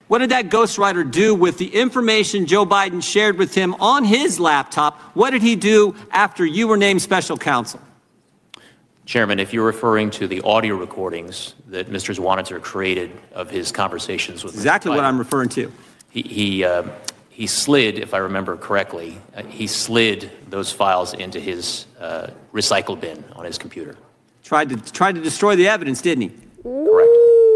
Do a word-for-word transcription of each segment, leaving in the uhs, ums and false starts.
What did that ghostwriter do with the information Joe Biden shared with him on his laptop? What did he do after you were named special counsel? Chairman, if you're referring to the audio recordings that Mister Zwonitzer created of his conversations with exactly Biden, what I'm referring to. He he, uh, he slid, if I remember correctly, uh, he slid those files into his uh, recycle bin on his computer. Tried to tried to destroy the evidence, didn't he? Correct.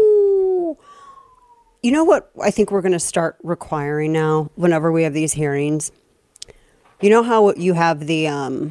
You know what I think we're going to start requiring now whenever we have these hearings? You know how you have the, um,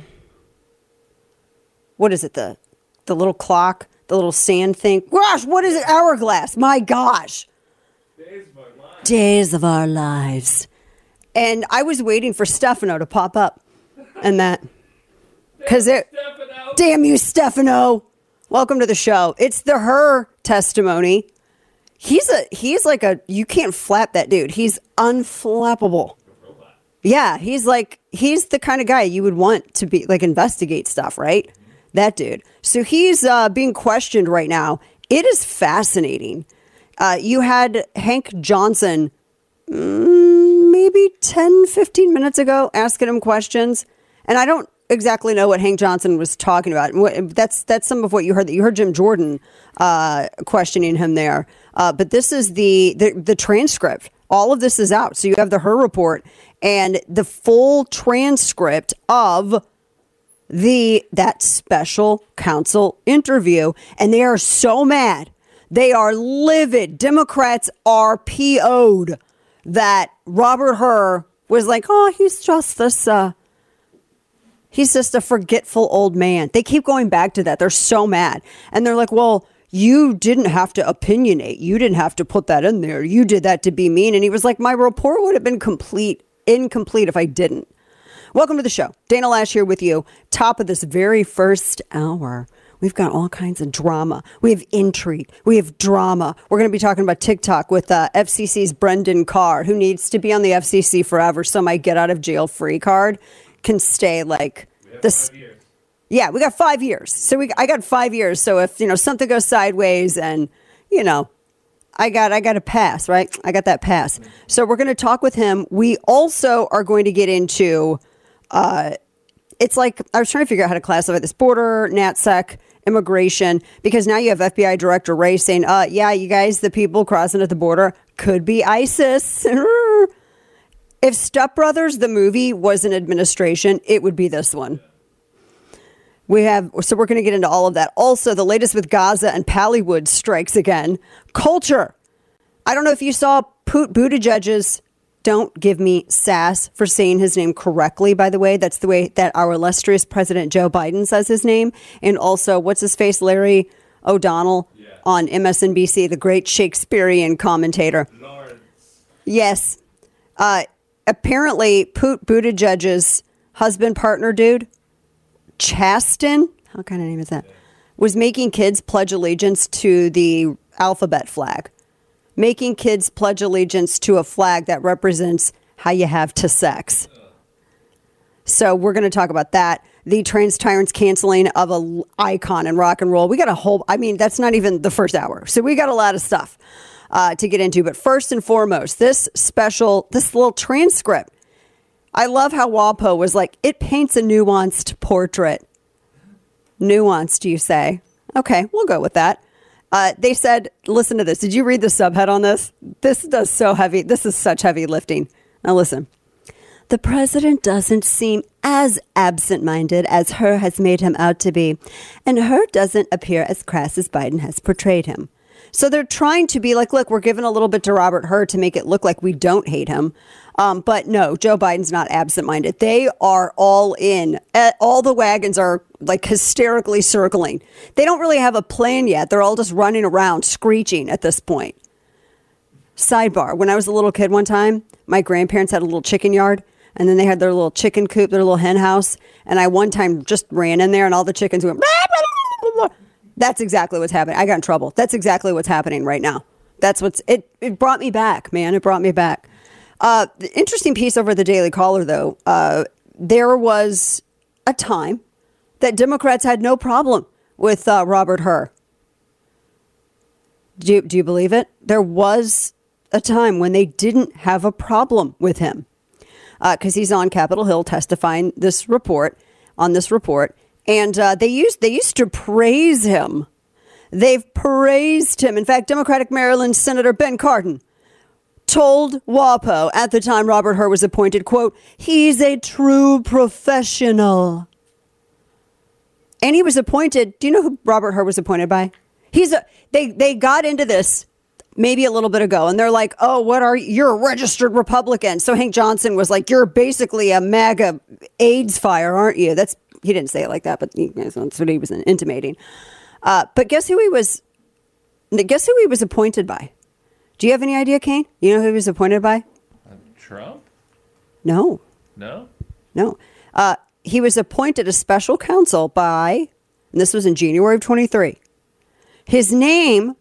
what is it, the the little clock, the little sand thing? Gosh, what is it? Hourglass. My gosh. Days of our lives. Days of our lives. And I was waiting for Stefano to pop up. And that, because it, damn you, Stefano. Welcome to the show. It's the her testimony. He's a he's like a you can't flap that dude. He's unflappable. Yeah, he's like he's the kind of guy you would want to be like investigate stuff, right? That dude. So he's uh, being questioned right now. It is fascinating. Uh, you had Hank Johnson mm, maybe ten, fifteen minutes ago asking him questions, and I don't exactly know what Hank Johnson was talking about. That's that's some of what you heard. That you heard Jim Jordan uh, questioning him there. Uh, but this is the, the the transcript. All of this is out. So you have the Her report and the full transcript of the that special counsel interview. And they are so mad. They are livid. Democrats are P O'd that Robert Hur was like, oh, he's just this, uh, he's just a forgetful old man. They keep going back to that. They're so mad. And they're like, well, you didn't have to opinionate. You didn't have to put that in there. You did that to be mean. And he was like, my report would have been complete, incomplete if I didn't. Welcome to the show. Dana Lash here with you. Top of this very first hour. We've got all kinds of drama. We have intrigue. We have drama. We're going to be talking about TikTok with uh, F C C's Brendan Carr, who needs to be on the F C C forever. So my get out of jail free card can stay like this. Yeah, we got five years. So we, I got five years. So if, you know, something goes sideways and, you know, I got, I got a pass, right? I got that pass. So we're going to talk with him. We also are going to get into, uh, it's like, I was trying to figure out how to classify this border, NatSec, immigration, because now you have F B I Director Wray saying, uh, yeah, you guys, the people crossing at the border could be ISIS. If Step Brothers, the movie, was an administration, it would be this one. We have, so we're going to get into all of that. Also, the latest with Gaza and Pallywood strikes again. Culture. I don't know if you saw Pete Buttigieg's, don't give me sass for saying his name correctly, by the way. That's the way that our illustrious President Joe Biden says his name. And also, what's his face? Larry O'Donnell yeah. on M S N B C, the great Shakespearean commentator. Lawrence. Yes. Uh, apparently, Pete Buttigieg's husband, partner dude, Chasten, how kind of name is that? Was making kids pledge allegiance to the alphabet flag. Making kids pledge allegiance to a flag that represents how you have to sex. So we're going to talk about that. The trans tyrants canceling of an icon in rock and roll. We got a whole, I mean, that's not even the first hour. So we got a lot of stuff uh, to get into. But first and foremost, this special, this little transcript. I love how WAPO was like, it paints a nuanced portrait. Nuanced, you say? Okay, we'll go with that. Uh, they said, listen to this. Did you read the subhead on this? This does so heavy. This is such heavy lifting. Now listen. The president doesn't seem as absent-minded as Hur has made him out to be. And Hur doesn't appear as crass as Biden has portrayed him. So they're trying to be like, look, we're giving a little bit to Robert Hur to make it look like we don't hate him. Um, but no, Joe Biden's not absent-minded. They are all in. Uh, all the wagons are like hysterically circling. They don't really have a plan yet. They're all just running around screeching at this point. Sidebar. When I was a little kid one time, my grandparents had a little chicken yard. And then they had their little chicken coop, their little hen house. And I one time just ran in there and all the chickens went. Blah, blah, blah, blah. That's exactly what's happening. I got in trouble. That's exactly what's happening right now. That's what's it. It brought me back, man. It brought me back. Uh, the interesting piece over the Daily Caller, though. Uh, there was a time that Democrats had no problem with uh, Robert Hur. Do you, do you believe it? There was a time when they didn't have a problem with him. Because uh, he's on Capitol Hill testifying this report, on this report. And uh, they used they used to praise him. They've praised him. In fact, Democratic Maryland Senator Ben Cardin told WAPO at the time Robert Hur was appointed, quote, he's a true professional. And he was appointed. Do you know who Robert Hur was appointed by? He's a, they, they got into this maybe a little bit ago, and they're like, oh, what are you? You're a registered Republican. So Hank Johnson was like, you're basically a MAGA AIDS fire, aren't you? That's, he didn't say it like that, but he, that's what he was intimating. Uh, but guess who he was, guess who he was appointed by? Do you have any idea, Kane? You know who he was appointed by? Uh, Trump? No. No? No. Uh, he was appointed a special counsel by, and this was in January of twenty-three. His name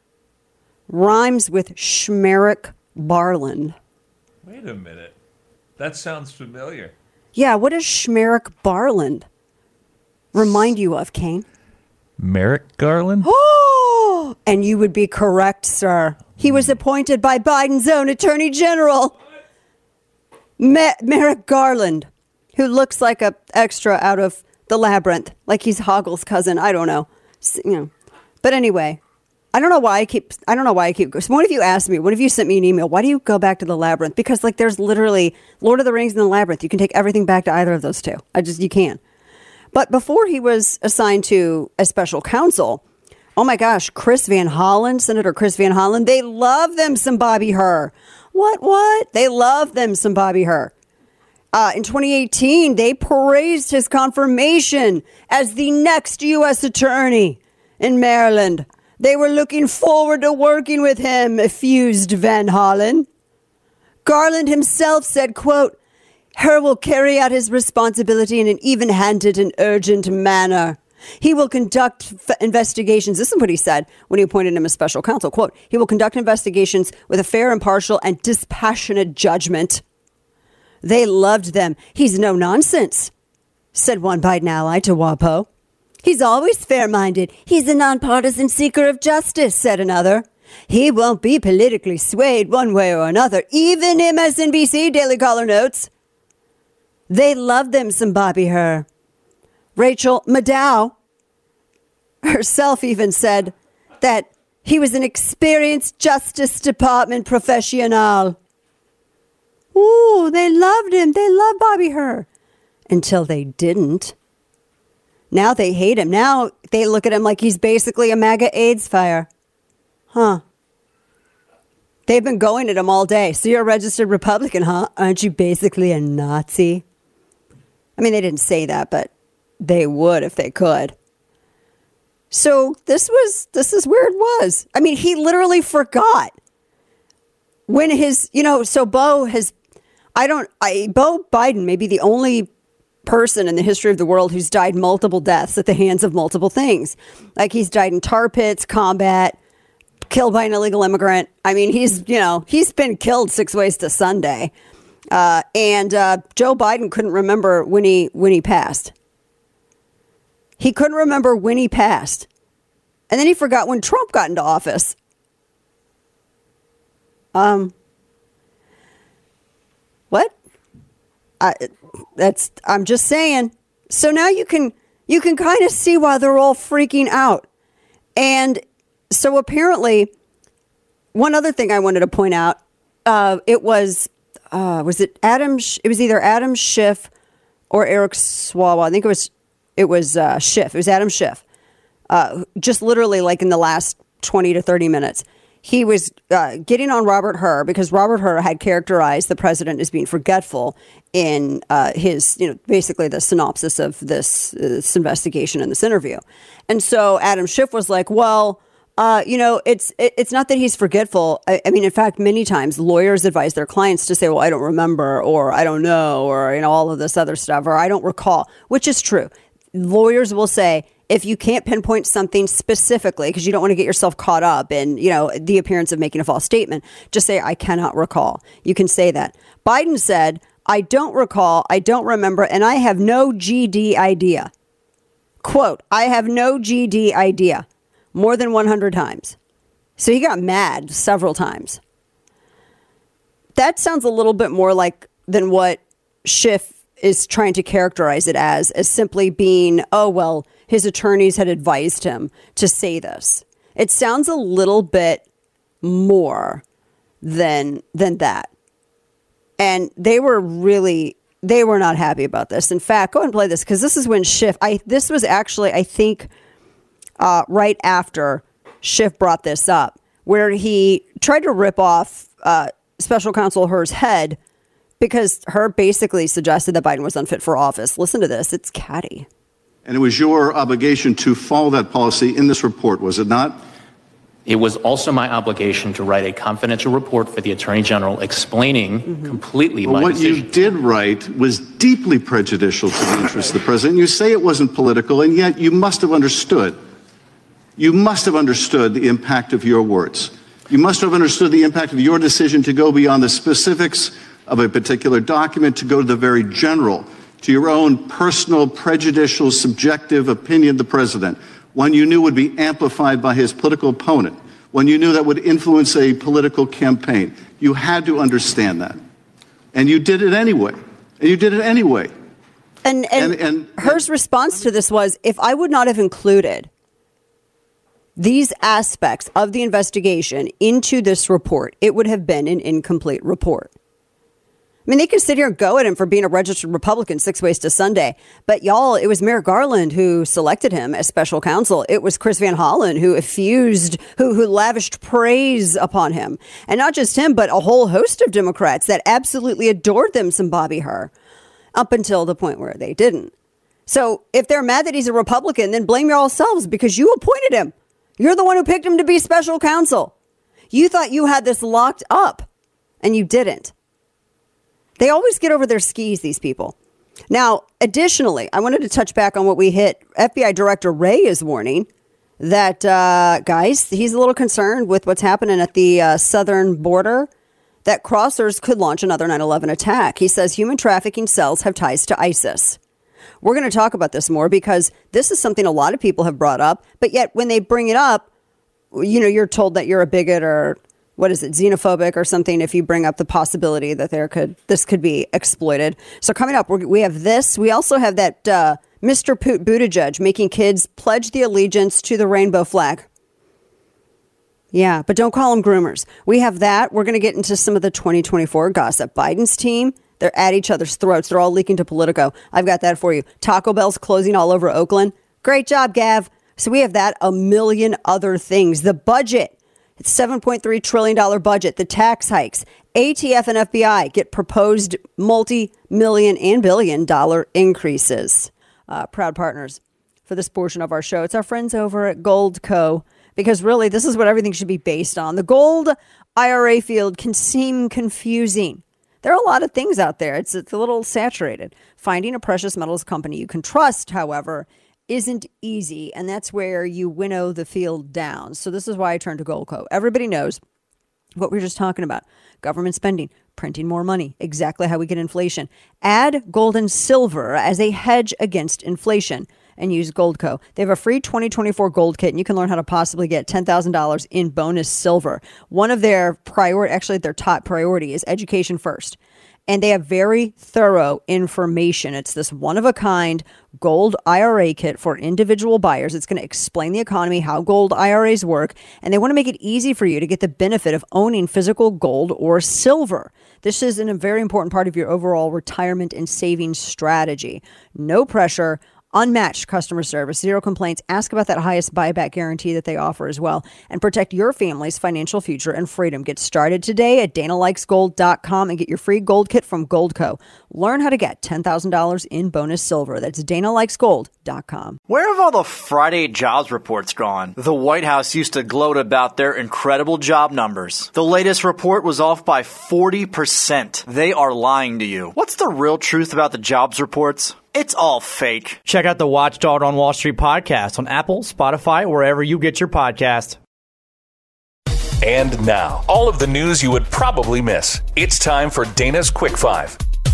rhymes with Schmerich Barland. Wait a minute. That sounds familiar. Yeah, what does Schmerich Barland remind you of, Kane? Merrick Garland? Oh, and you would be correct, sir. He was appointed by Biden's own Attorney General, Ma- Merrick Garland, who looks like a extra out of The Labyrinth, like he's Hoggle's cousin. I don't know, S- you know. But anyway, I don't know why I keep. I don't know why I keep. So one of you asked me. One of you sent me an email. Why do you go back to The Labyrinth? Because like there's literally Lord of the Rings and The Labyrinth. You can take everything back to either of those two. I just you can. But before he was assigned to a special counsel, oh my gosh, Chris Van Hollen, Senator Chris Van Hollen, they love them some Bobby Hur. What, what? They love them some Bobby Hur. Uh, in twenty eighteen, they praised his confirmation as the next U S attorney in Maryland. They were looking forward to working with him, effused Van Hollen. Garland himself said, quote, Hur will carry out his responsibility in an even-handed and urgent manner. He will conduct f- investigations. This is what he said when he appointed him as special counsel. Quote, he will conduct investigations with a fair, impartial, and dispassionate judgment. They loved them. He's no nonsense, said one Biden ally to WAPO. He's always fair-minded. He's a nonpartisan seeker of justice, said another. He won't be politically swayed one way or another, even M S N B C Daily Caller notes. They loved them some Bobby Hur. Rachel Maddow herself even said that he was an experienced Justice Department professional. Ooh, they loved him. They loved Bobby Hur. Until they didn't. Now they hate him. Now they look at him like he's basically a MAGA AIDS fire. Huh. They've been going at him all day. So you're a registered Republican, huh? Aren't you basically a Nazi? I mean, they didn't say that, but they would if they could. So this was, this is where it was. I mean, he literally forgot when his, you know, so Bo has, I don't, I, Bo Biden may be the only person in the history of the world who's died multiple deaths at the hands of multiple things. Like he's died in tar pits, combat, killed by an illegal immigrant. I mean, he's, you know, he's been killed six ways to Sunday. Uh, and uh, Joe Biden couldn't remember when he when he passed. He couldn't remember when he passed. And then he forgot when Trump got into office. Um, what? I, that's, I'm just saying. So now you can, you can kind of see why they're all freaking out. And so apparently, one other thing I wanted to point out, uh, it was, uh, was it Adam, Sh- it was either Adam Schiff or Eric Swalwell. I think it was, it was uh, Schiff. It was Adam Schiff. Uh, just literally like in the last twenty to thirty minutes. He was uh, getting on Robert Hur because Robert Hur had characterized the president as being forgetful in uh, his, you know, basically the synopsis of this, uh, this investigation and this interview. And so Adam Schiff was like, well, uh, you know, it's it, it's not that he's forgetful. I, I mean, in fact, many times lawyers advise their clients to say, well, I don't remember, or I don't know, or, you know, all of this other stuff, or I don't recall, which is true. Lawyers will say, if you can't pinpoint something specifically, because you don't want to get yourself caught up in, you know, the appearance of making a false statement, just say, I cannot recall. You can say that. Biden said, I don't recall, I don't remember, and I have no G D idea. Quote, I have no G D idea. More than one hundred times. So he got mad several times. that sounds a little bit more like than what Schiff is trying to characterize it as, as simply being, oh, well, his attorneys had advised him to say this. It sounds a little bit more than than that. And they were really, they were not happy about this. In fact, go ahead and play this, because this is when Schiff, I this was actually, I think, uh, right after Schiff brought this up, where he tried to rip off uh, Special Counsel Hur's head because Hur basically suggested that Biden was unfit for office. Listen to this. It's catty. And it was your obligation to follow that policy in this report, was it not? It was also my obligation to write a confidential report for the Attorney General explaining mm-hmm. completely well, my what decision. you did write was deeply prejudicial to the interests of the president. You say it wasn't political, and yet you must have understood. You must have understood the impact of your words. You must have understood the impact of your decision to go beyond the specifics of a particular document, to go to the very general, to your own personal, prejudicial, subjective opinion of the president, one you knew would be amplified by his political opponent, one you knew that would influence a political campaign. You had to understand that. And you did it anyway. And you did it anyway. And, and, and, and Hur's response to this was, if I would not have included these aspects of the investigation into this report, it would have been an incomplete report. I mean, they can sit here and go at him for being a registered Republican six ways to Sunday. But y'all, it was Merrick Garland who selected him as special counsel. It was Chris Van Hollen who effused, who, who lavished praise upon him. And not just him, but a whole host of Democrats that absolutely adored them some Bobby Hur up until the point where they didn't. So if they're mad that he's a Republican, then blame yourselves because you appointed him. You're the one who picked him to be special counsel. You thought you had this locked up and you didn't. They always get over their skis, these people. Now, additionally, I wanted to touch back on what we hit. F B I Director Wray is warning that, uh, guys, he's a little concerned with what's happening at the uh, southern border, that crossers could launch another nine eleven attack. He says human trafficking cells have ties to ISIS. We're going to talk about this more because this is something a lot of people have brought up. But yet when they bring it up, you know, you're told that you're a bigot or what is it, xenophobic or something, if you bring up the possibility that there could this could be exploited. So coming up, we're, we have this. We also have that uh, Mister Pete Buttigieg making kids pledge the allegiance to the rainbow flag. Yeah, but don't call them groomers. We have that. We're going to get into some of the twenty twenty-four gossip. Biden's team, they're at each other's throats. They're all leaking to Politico. I've got that for you. Taco Bell's closing all over Oakland. Great job, Gav. So we have that, a million other things. The budget. It's seven point three trillion dollars budget, the tax hikes, A T F and F B I get proposed multi-million and billion dollar increases. Uh, proud partners for this portion of our show. It's our friends over at Goldco, because really this is what everything should be based on. The gold I R A field can seem confusing. There are a lot of things out there. It's, it's a little saturated. Finding a precious metals company you can trust, however, isn't easy, and that's where you winnow the field down. So this is why I turn to Goldco. Everybody knows what we were just talking about. Government spending, printing more money, exactly how we get inflation. Add gold and silver as a hedge against inflation and use Goldco. They have a free twenty twenty-four gold kit, and you can learn how to possibly get ten thousand dollars in bonus silver. One of their priority, actually their top priority, is education first. And they have very thorough information. It's this one-of-a-kind gold I R A kit for individual buyers. It's going to explain the economy, how gold I R As work, and they want to make it easy for you to get the benefit of owning physical gold or silver. This is an, a very important part of your overall retirement and savings strategy. No pressure. Unmatched customer service, zero complaints. Ask about that highest buyback guarantee that they offer as well, and protect your family's financial future and freedom. Get started today at dana likes gold dot com and get your free gold kit from Goldco. Learn how to get ten thousand dollars in bonus silver. That's dana likes gold dot com. Where have all the Friday jobs reports gone? The White House used to gloat about their incredible job numbers. The latest report was off by forty percent. They are lying to you. What's the real truth about the jobs reports? It's all fake. Check out the Watchdog on Wall Street podcast on Apple, Spotify, wherever you get your podcast. And now, all of the news you would probably miss. It's time for Dana's Quick Five.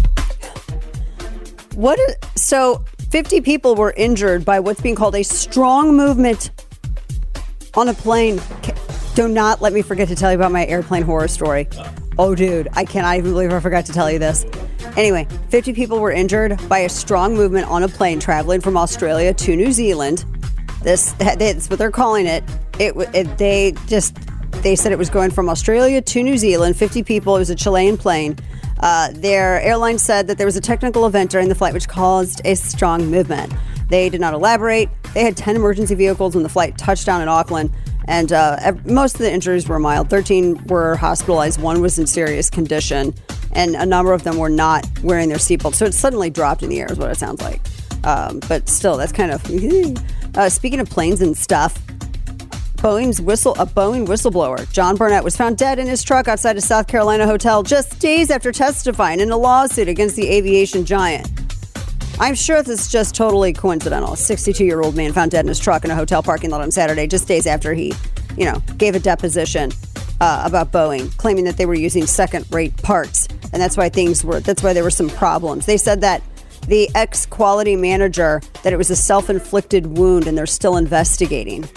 What? Is, so, fifty people were injured by what's being called a strong movement on a plane. Do not let me forget to tell you about my airplane horror story. Oh, dude, I cannot even believe I forgot to tell you this. Anyway, fifty people were injured by a strong movement on a plane traveling from Australia to New Zealand. This, that's what they're calling it. It, it they just, they said it was going from Australia to New Zealand. fifty people. It was a Chilean plane. Uh, their airline said that there was a technical event during the flight which caused a strong movement. They did not elaborate. They had ten emergency vehicles when the flight touched down in Auckland. And uh, most of the injuries were mild. thirteen were hospitalized. One was in serious condition. And a number of them were not wearing their seatbelt. So it suddenly dropped in the air is what it sounds like. Um, but still, that's kind of... uh, speaking of planes and stuff, Boeing's whistle, a Boeing whistleblower, John Burnett, was found dead in his truck outside a South Carolina hotel just days after testifying in a lawsuit against the aviation giant. I'm sure this is just totally coincidental. A sixty-two-year-old man found dead in his truck in a hotel parking lot on Saturday, just days after he, you know, gave a deposition uh, about Boeing, claiming that they were using second-rate parts, and that's why things were. That's why there were some problems. They said that the ex-quality manager that it was a self-inflicted wound, and they're still investigating.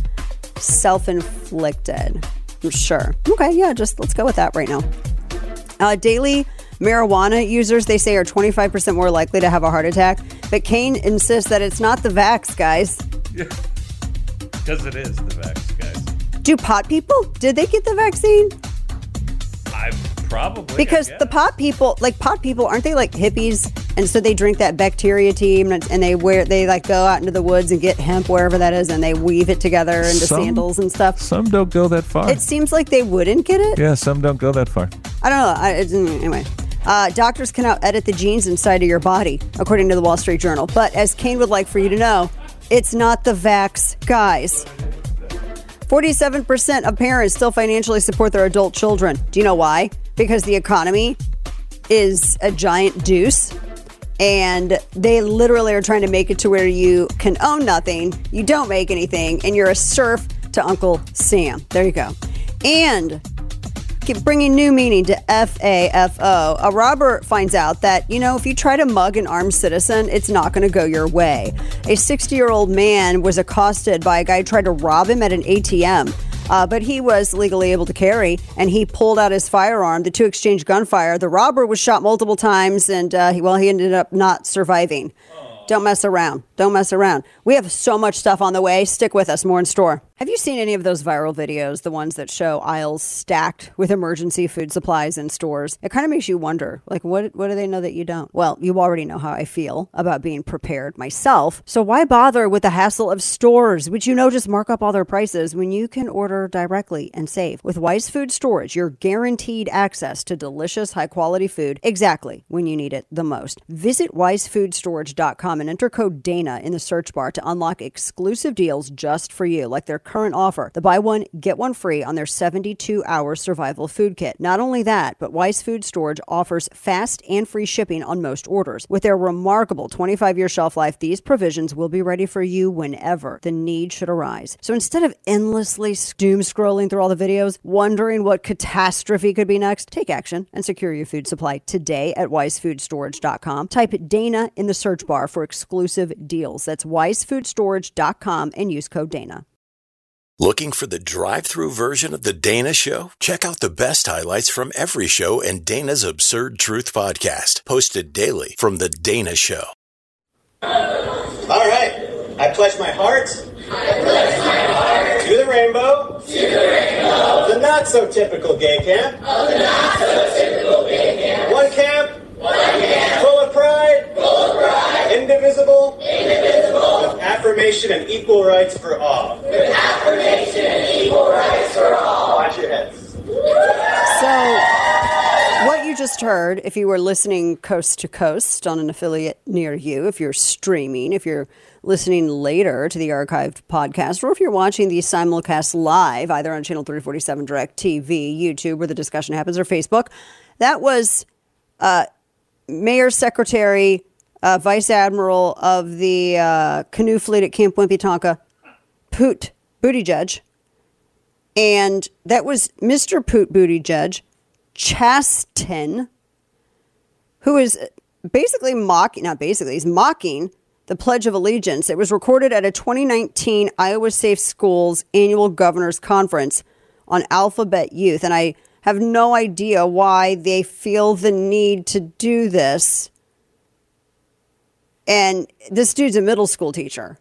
Self-inflicted. I'm sure. Okay, yeah, just let's go with that right now. Uh, daily marijuana users, they say, are twenty-five percent more likely to have a heart attack. But Kane insists that it's not the vax, guys. Yeah, because it is the vax, guys. Do pot people? Did they get the vaccine? I probably. Because I the pot people, like pot people, aren't they like hippies? And so they drink that bacteria team and, and they wear, they like go out into the woods and get hemp, wherever that is, and they weave it together into some, sandals and stuff. Some don't go that far. It seems like they wouldn't get it. Yeah, some don't go that far. I don't know. I, it, anyway. Uh, doctors can now edit the genes inside of your body, according to the Wall Street Journal. But as Kane would like for you to know, it's not the vax, guys. forty-seven percent of parents still financially support their adult children. Do you know why? Because the economy is a giant deuce. And they literally are trying to make it to where you can own nothing, you don't make anything, and you're a serf to Uncle Sam. There you go. And keep bringing new meaning to F A F O. A robber finds out that, you know, if you try to mug an armed citizen, it's not going to go your way. A sixty-year-old man was accosted by a guy who tried to rob him at an A T M. Uh, but he was legally able to carry, and he pulled out his firearm. The two exchanged gunfire. The robber was shot multiple times, and, uh, he, well, he ended up not surviving. Don't mess around. Don't mess around. We have so much stuff on the way. Stick with us. More in store. Have you seen any of those viral videos, the ones that show aisles stacked with emergency food supplies in stores? It kind of makes you wonder, like, what what do they know that you don't? Well, you already know how I feel about being prepared myself. So why bother with the hassle of stores, which you know just mark up all their prices when you can order directly and save? With Wise Food Storage, you're guaranteed access to delicious, high-quality food exactly when you need it the most. Visit wise food storage dot com and enter code Dana in the search bar to unlock exclusive deals just for you, like their current offer, the buy one, get one free on their seventy-two hour survival food kit. Not only that, but Wise Food Storage offers fast and free shipping on most orders. With their remarkable twenty-five year shelf life, these provisions will be ready for you whenever the need should arise. So instead of endlessly doom scrolling through all the videos, wondering what catastrophe could be next, take action and secure your food supply today at wise food storage dot com. Type Dana in the search bar for exclusive deals. That's wise food storage dot com and use code Dana. Looking for the drive-through version of The Dana Show? Check out the best highlights from every show and Dana's Absurd Truth podcast, posted daily from The Dana Show. All right. I pledge my heart, I pledge my heart to the rainbow, to the rainbow, the not-so-typical gay camp, of the not-so-typical gay camp, one camp, one camp, full of pride, full of pride, indivisible, indivisible, with affirmation and equal rights for all. With affirmation and equal rights for all. Watch your heads. So, what you just heard, if you were listening coast to coast on an affiliate near you, if you're streaming, if you're listening later to the archived podcast, or if you're watching the simulcast live, either on Channel three forty-seven Direct T V, YouTube, where the discussion happens, or Facebook, that was uh, Mayor Secretary, uh, Vice Admiral of the uh, canoe fleet at Camp Wimpy Tonka, Poot Buttigieg. And that was Mister Poot Buttigieg Chasten, who is basically mocking, not basically, he's mocking the Pledge of Allegiance. It was recorded at a twenty nineteen Iowa Safe Schools annual governor's conference on Alphabet Youth. And I have no idea why they feel the need to do this. And this dude's a middle school teacher.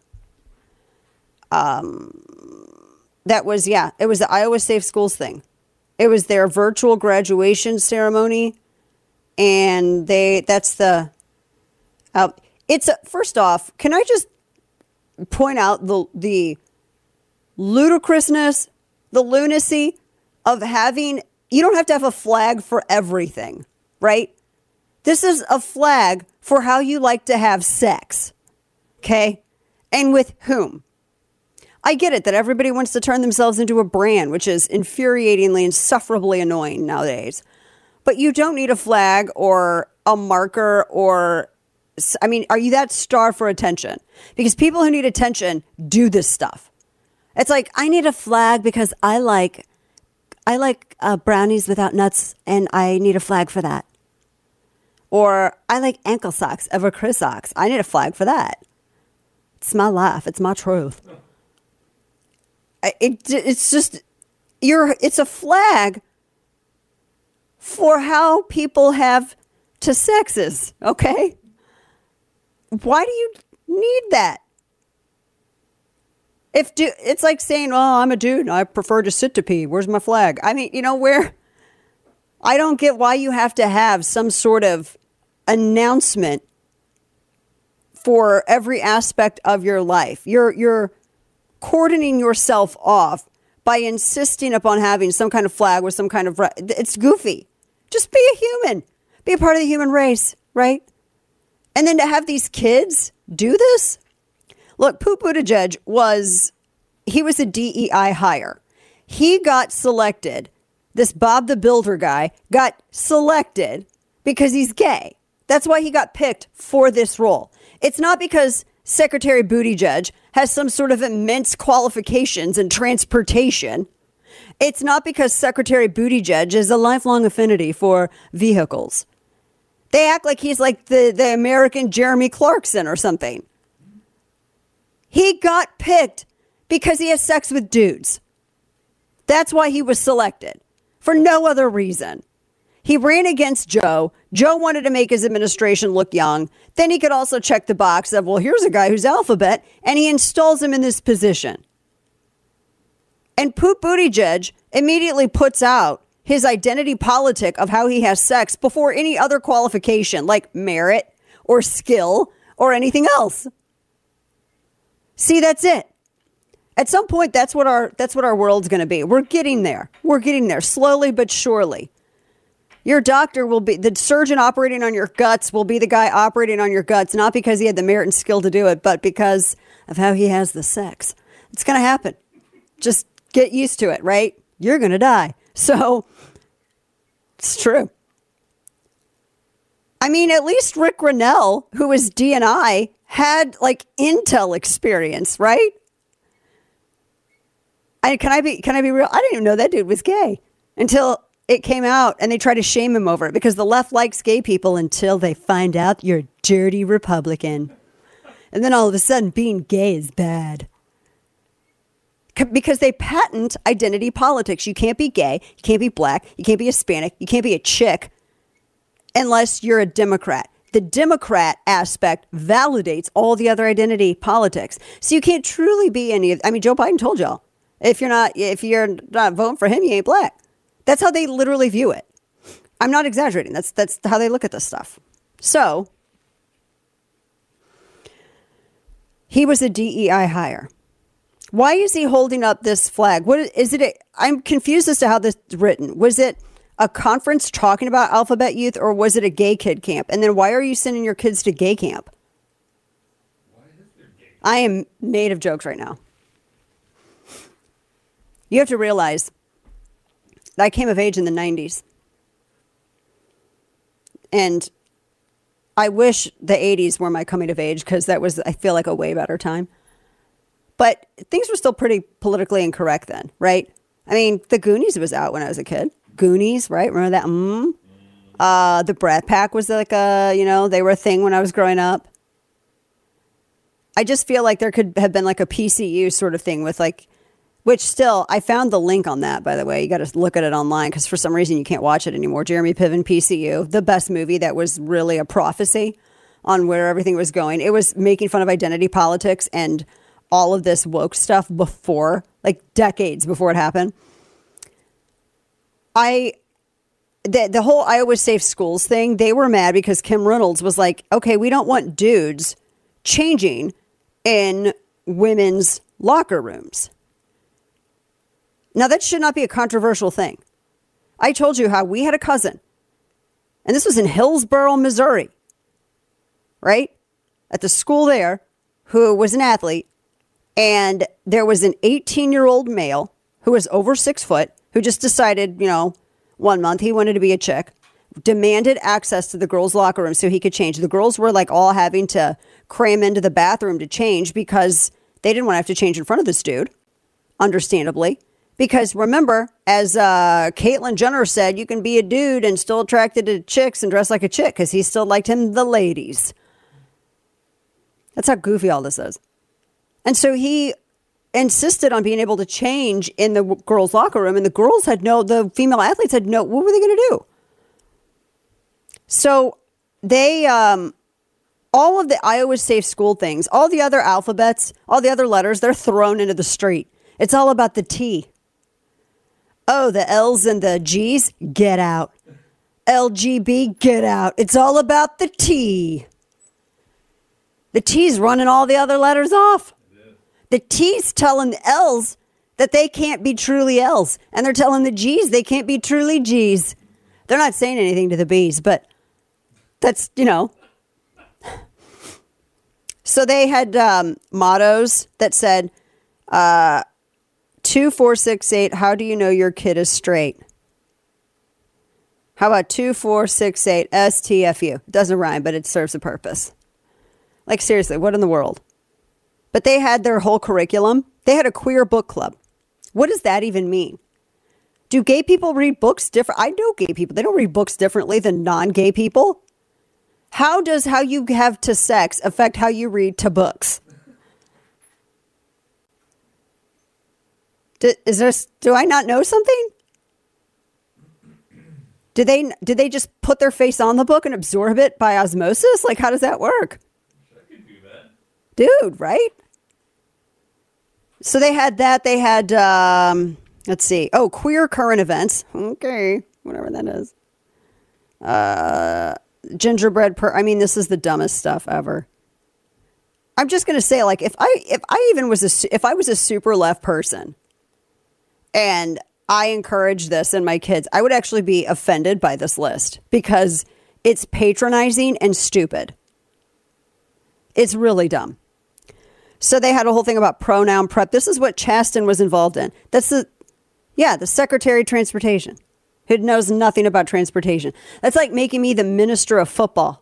Um, that was, yeah, it was the Iowa Safe Schools thing. It was their virtual graduation ceremony. And they, that's the, uh, it's, a, first off, can I just point out the, the ludicrousness, the lunacy of having, you don't have to have a flag for everything, right? This is a flag for how you like to have sex, okay? And with whom? I get it that everybody wants to turn themselves into a brand, which is infuriatingly, insufferably annoying nowadays. But you don't need a flag or a marker or, I mean, are you that starved for attention? Because people who need attention do this stuff. It's like, I need a flag because I like, I like uh, brownies without nuts, and I need a flag for that. Or I like ankle socks over Chris socks. I need a flag for that. It's my life. It's my truth. It, it's just, you're, it's a flag for how people have to sexes, okay? Why do you need that? If do, it's like saying, oh, I'm a dude and I prefer to sit to pee. Where's my flag? I mean, you know, where, I don't get why you have to have some sort of announcement for every aspect of your life. You're, you're, cordoning yourself off by insisting upon having some kind of flag with some kind of, it's goofy. Just be a human, be a part of the human race, right? And then to have these kids do this. Look, Pete Buttigieg was, he was a D E I hire. He got selected. This Bob the Builder guy got selected because he's gay. That's why he got picked for this role. It's not because Secretary Buttigieg has some sort of immense qualifications in transportation. It's not because Secretary Buttigieg is a lifelong affinity for vehicles. They act like he's like the, the American Jeremy Clarkson or something. He got picked because he has sex with dudes. That's why he was selected, for no other reason. He ran against Joe. Joe wanted to make his administration look young. Then he could also check the box of, well, here's a guy who's alphabet, and he installs him in this position. And Pete Buttigieg immediately puts out his identity politic of how he has sex before any other qualification, like merit or skill or anything else. See, that's it. At some point, that's what our that's what our world's going to be. We're getting there. We're getting there slowly but surely. Your doctor will be, the surgeon operating on your guts will be the guy operating on your guts, not because he had the merit and skill to do it, but because of how he has the sex. It's going to happen. Just get used to it, right? You're going to die. So it's true. I mean, at least Rick Grinnell, who was D and I, had like Intel experience, right? I, can I be, can I be real? I didn't even know that dude was gay until it came out and they tried to shame him over it because the left likes gay people until they find out you're a dirty Republican. And then all of a sudden being gay is bad. C- because they patent identity politics. You can't be gay. You can't be black. You can't be Hispanic. You can't be a chick unless you're a Democrat. The Democrat aspect validates all the other identity politics. So you can't truly be any of, I mean, Joe Biden told y'all, if you're not, if you're not voting for him, you ain't black. That's how they literally view it. I'm not exaggerating. That's that's how they look at this stuff. So he was a D E I hire. Why is he holding up this flag? What is it? A, I'm confused as to how this is written. Was it a conference talking about Alphabet Youth, or was it a gay kid camp? And then why are you sending your kids to gay camp? I am made of jokes right now. You have to realize I came of age in the nineties. And I wish the eighties were my coming of age because that was, I feel like, a way better time. But things were still pretty politically incorrect then, right? I mean, the Goonies was out when I was a kid. Goonies, right? Remember that? Mm. Uh, the Brat Pack was like a, you know, they were a thing when I was growing up. I just feel like there could have been like a P C U sort of thing with like, Which still, I found the link on that, by the way. You got to look at it online because for some reason you can't watch it anymore. Jeremy Piven, P C U, the best movie that was really a prophecy on where everything was going. It was making fun of identity politics and all of this woke stuff before, like decades before it happened. I, the, the whole Iowa Safe Schools thing, they were mad because Kim Reynolds was like, okay, we don't want dudes changing in women's locker rooms. Now, that should not be a controversial thing. I told you how we had a cousin, and this was in Hillsboro, Missouri, right? At the school there, who was an athlete, and there was an eighteen-year-old male who was over six foot, who just decided, you know, one month he wanted to be a chick, demanded access to the girls' locker room so he could change. The girls were like all having to cram into the bathroom to change because they didn't want to have to change in front of this dude, understandably. Because remember, as uh, Caitlyn Jenner said, you can be a dude and still attracted to chicks and dress like a chick because he still liked him, the ladies. That's how goofy all this is. And so he insisted on being able to change in the girls' locker room, and the girls had no, the female athletes had no, what were they going to do? So they, um, all of the Iowa Safe School things, all the other alphabets, all the other letters, they're thrown into the street. It's all about the T. Oh, the L's and the G's, get out. L G B, get out. It's all about the T. The T's running all the other letters off. The T's telling the L's that they can't be truly L's. And they're telling the G's they can't be truly G's. They're not saying anything to the B's, but that's, you know. So they had um, mottos that said, uh, two four six eight, how do you know your kid is straight? How about two four six eight, S T F U? It doesn't rhyme, but it serves a purpose. Like, seriously, what in the world? But they had their whole curriculum. They had a queer book club. What does that even mean? Do gay people read books different? I know gay people. They don't read books differently than non-gay people. How does how you have to sex affect how you read to books? Do, is there, do I not know something? Do they, did they just put their face on the book and absorb it by osmosis? Like, how does that work? I could do that. Dude, right? So they had that. They had, um, let's see. Oh, queer current events. Okay, whatever that is. Uh, gingerbread per. I mean, this is the dumbest stuff ever. I'm just gonna say, like, if I if I even was a if I was a super left person, and I encourage this in my kids, I would actually be offended by this list because it's patronizing and stupid. It's really dumb. So they had a whole thing about pronoun prep. This is what Chasten was involved in. That's the, yeah, the Secretary of Transportation, who knows nothing about transportation. That's like making me the minister of football.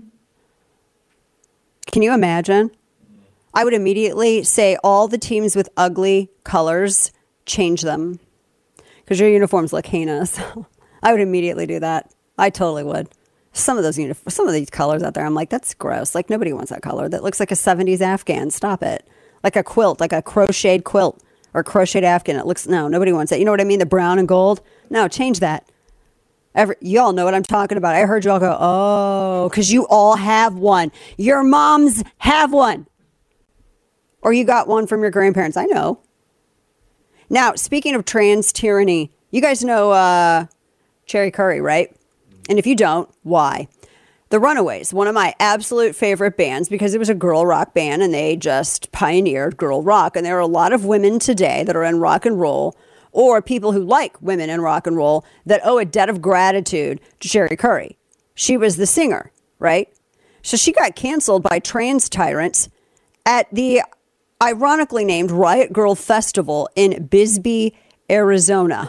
Can you imagine? I would immediately say all the teams with ugly colors, change them. Because your uniforms look heinous. I would immediately do that. I totally would. Some of those uniforms, some of these colors out there, I'm like, that's gross. Like, nobody wants that color. That looks like a seventies Afghan. Stop it. Like a quilt, like a crocheted quilt or crocheted Afghan. It looks, no, nobody wants that. You know what I mean? The brown and gold. No, change that. Every, y'all know what I'm talking about. I heard y'all go, oh, because you all have one. Your moms have one. Or you got one from your grandparents. I know. Now, speaking of trans tyranny, you guys know uh, Cherry Curry, right? And if you don't, why? The Runaways, one of my absolute favorite bands because it was a girl rock band and they just pioneered girl rock. And there are a lot of women today that are in rock and roll or people who like women in rock and roll that owe a debt of gratitude to Cherry Curry. She was the singer, right? So she got canceled by trans tyrants at the ironically named Riot Girl Festival in Bisbee, Arizona.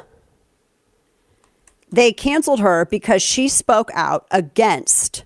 They canceled her because she spoke out against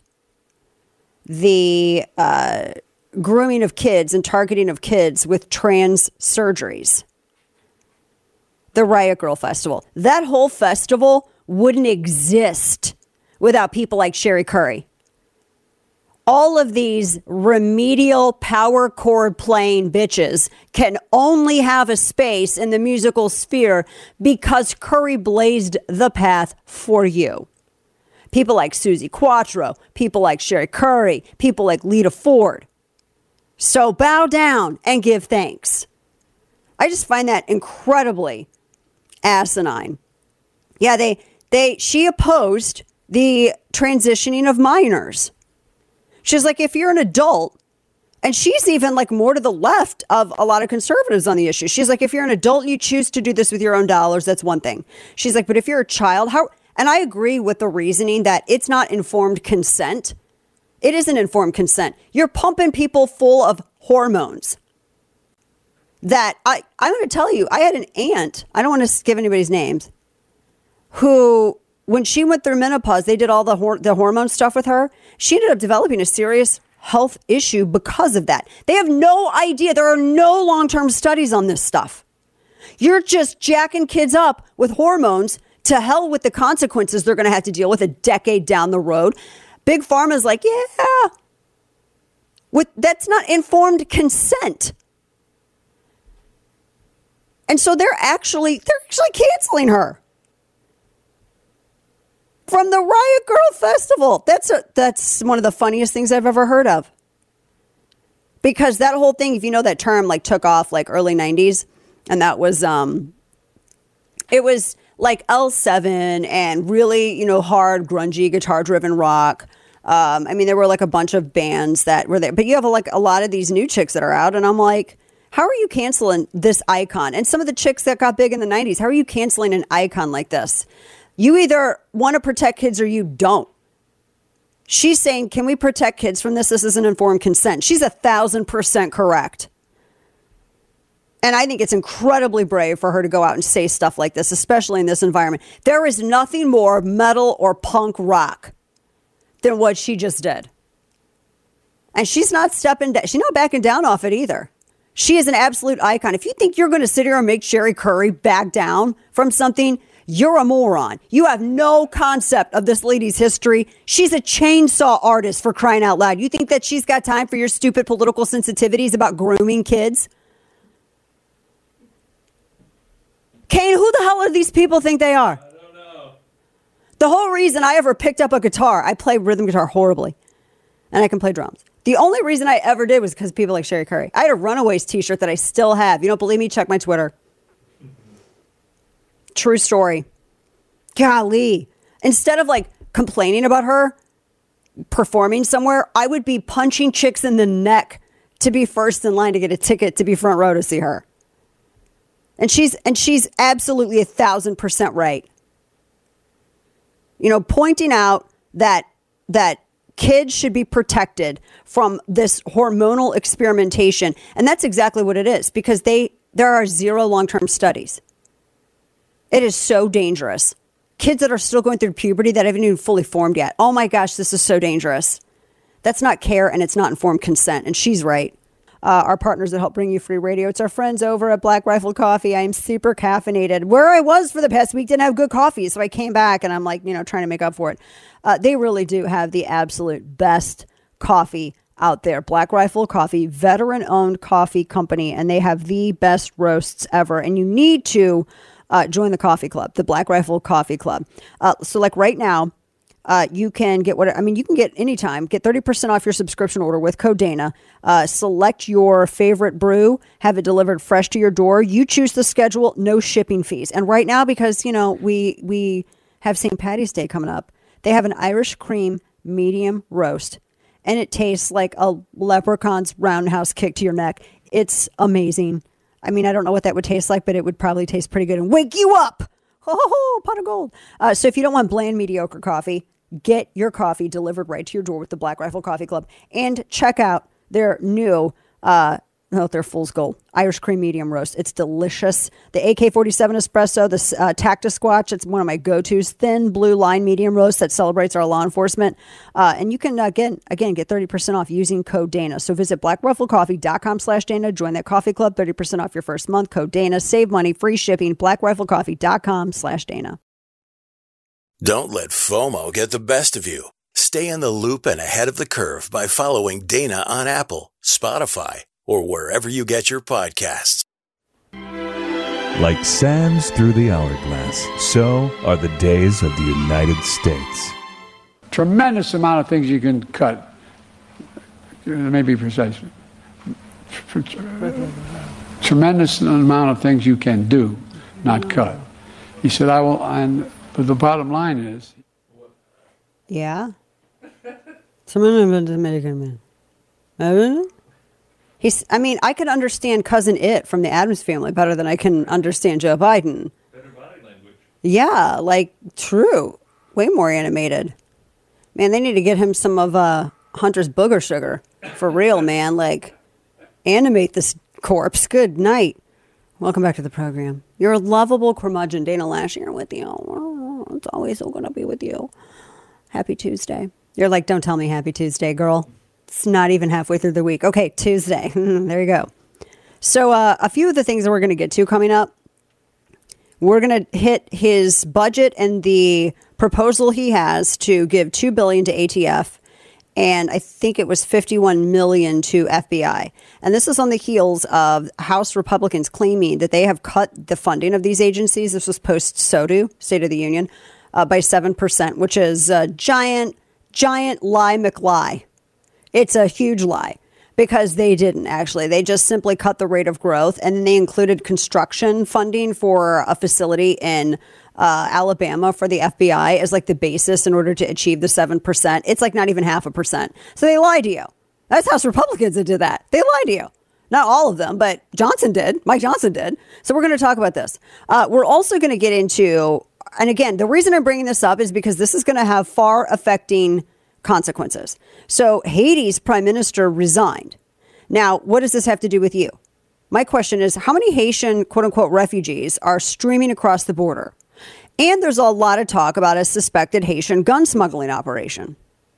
the uh, grooming of kids and targeting of kids with trans surgeries. The Riot Girl Festival. That whole festival wouldn't exist without people like Cherry Curry. all of these remedial power chord playing bitches can only have a space in the musical sphere because Curry blazed the path for you. People like Susie Quattro, people like Sherry Curry, people like Lita Ford. So bow down and give thanks. I just find that incredibly asinine. Yeah, they they she opposed the transitioning of minors. She's like, if you're an adult, and she's even like more to the left of a lot of conservatives on the issue. She's like, if you're an adult and you choose to do this with your own dollars, that's one thing. She's like, but if you're a child, how? And I agree with the reasoning that it's not informed consent. It isn't informed consent. You're pumping people full of hormones. That I, I'm going to tell you, I had an aunt, I don't want to give anybody's names, who, when she went through menopause, they did all the hor- the hormone stuff with her. She ended up developing a serious health issue because of that. They have no idea. There are no long-term studies on this stuff. You're just jacking kids up with hormones. To hell with the consequences they're going to have to deal with a decade down the road. Big Pharma's like, yeah, with that's not informed consent. And so they're actually they're actually canceling her from the Riot Girl Festival. That's a, that's one of the funniest things I've ever heard of. Because that whole thing, if you know that term, like took off like early nineties, and that was um, it was. like L seven and really, you know, hard, grungy, guitar-driven rock. Um, I mean, there were like a bunch of bands that were there. But you have like a lot of these new chicks that are out. And I'm like, how are you canceling this icon? And some of the chicks that got big in the nineties, how are you canceling an icon like this? You either want to protect kids or you don't. She's saying, can we protect kids from this? This isn't informed consent. She's a thousand percent correct. And I think it's incredibly brave for her to go out and say stuff like this, especially in this environment. There is nothing more metal or punk rock than what she just did. And she's not stepping down. She's not backing down off it either. She is an absolute icon. If you think you're going to sit here and make Sherry Curry back down from something, you're a moron. You have no concept of this lady's history. She's a chainsaw artist, for crying out loud. You think that she's got time for your stupid political sensitivities about grooming kids? Kane, who the hell are these people think they are? I don't know. The whole reason I ever picked up a guitar, I play rhythm guitar horribly, and I can play drums. The only reason I ever did was because people like Sherry Curry. I had a Runaways t-shirt that I still have. You don't believe me? Check my Twitter. True story. Golly. Instead of like complaining about her performing somewhere, I would be punching chicks in the neck to be first in line to get a ticket to be front row to see her. And she's and she's absolutely a thousand percent right. You know, pointing out that that kids should be protected from this hormonal experimentation. And that's exactly what it is, because they there are zero long-term studies. It is so dangerous. Kids that are still going through puberty that haven't even fully formed yet. Oh my gosh, this is so dangerous. That's not care, and it's not informed consent. And she's right. Uh, our partners that help bring you free radio. It's our friends over at Black Rifle Coffee. I am super caffeinated. Where I was for the past week didn't have good coffee, so I came back and I'm like, you know, trying to make up for it. Uh, they really do have the absolute best coffee out there. Black Rifle Coffee, veteran-owned coffee company, and they have the best roasts ever. And you need to uh, join the coffee club, the Black Rifle Coffee Club. Uh, so, like right now, Uh, you can get what I mean. You can get anytime. Get thirty percent off your subscription order with code Dana. Uh, select your favorite brew. Have it delivered fresh to your door. You choose the schedule. No shipping fees. And right now, because you know we we have Saint Patty's Day coming up, they have an Irish cream medium roast, and it tastes like a leprechaun's roundhouse kick to your neck. It's amazing. I mean, I don't know what that would taste like, but it would probably taste pretty good and wake you up. Ho, ho, ho, pot of gold. Uh, so if you don't want bland, mediocre coffee, get your coffee delivered right to your door with the Black Rifle Coffee Club. And check out their new, uh, no, their Fool's Gold Irish Cream Medium Roast. It's delicious. The A K forty-seven Espresso, the uh, Tactus Squatch, it's one of my go-tos. Thin Blue Line Medium Roast that celebrates our law enforcement. Uh, and you can, again, again, get thirty percent off using code Dana. So visit blackriflecoffee.com slash Dana. Join that coffee club. thirty percent off your first month. Code Dana. Save money. Free shipping. blackriflecoffee.com slash Dana. Don't let FOMO get the best of you. Stay in the loop and ahead of the curve by following Dana on Apple, Spotify, or wherever you get your podcasts. Like sands through the hourglass, so are the days of the United States. Tremendous amount of things you can cut. Let me be precise. Tremendous amount of things you can do, not cut. He said, I will, and but the bottom line is. Yeah. Dominican man. He's, I mean, I could understand Cousin It from the Addams Family better than I can understand Joe Biden. Better body language. Yeah, like, true. Way more animated. Man, they need to get him some of uh, Hunter's booger sugar. For real, man. Like, animate this corpse. Good night. Welcome back to the program. You're a lovable curmudgeon. Dana Lash here with you. It's always so going to be with you. Happy Tuesday. You're like, don't tell me happy Tuesday, girl. It's not even halfway through the week. Okay, Tuesday. There you go. So uh, a few of the things that we're going to get to coming up. We're going to hit his budget and the proposal he has to give two billion dollars to A T F. And I think it was fifty-one million dollars to F B I. And this is on the heels of House Republicans claiming that they have cut the funding of these agencies. This was post-S O T U, State of the Union, uh, by seven percent, which is a giant, giant lie McLie. It's a huge lie because they didn't actually. They just simply cut the rate of growth, and then they included construction funding for a facility in uh, Alabama for the F B I as like the basis in order to achieve the seven percent. It's like not even half a percent. So they lied to you. That's House Republicans that did that. They lied to you. Not all of them, but Johnson did. Mike Johnson did. So we're going to talk about this. Uh, we're also going to get into, and again, the reason I'm bringing this up is because this is going to have far-affecting consequences. So Haiti's prime minister resigned. Now, what does this have to do with you? My question is, how many Haitian quote unquote refugees are streaming across the border? And there's a lot of talk about a suspected Haitian gun smuggling operation.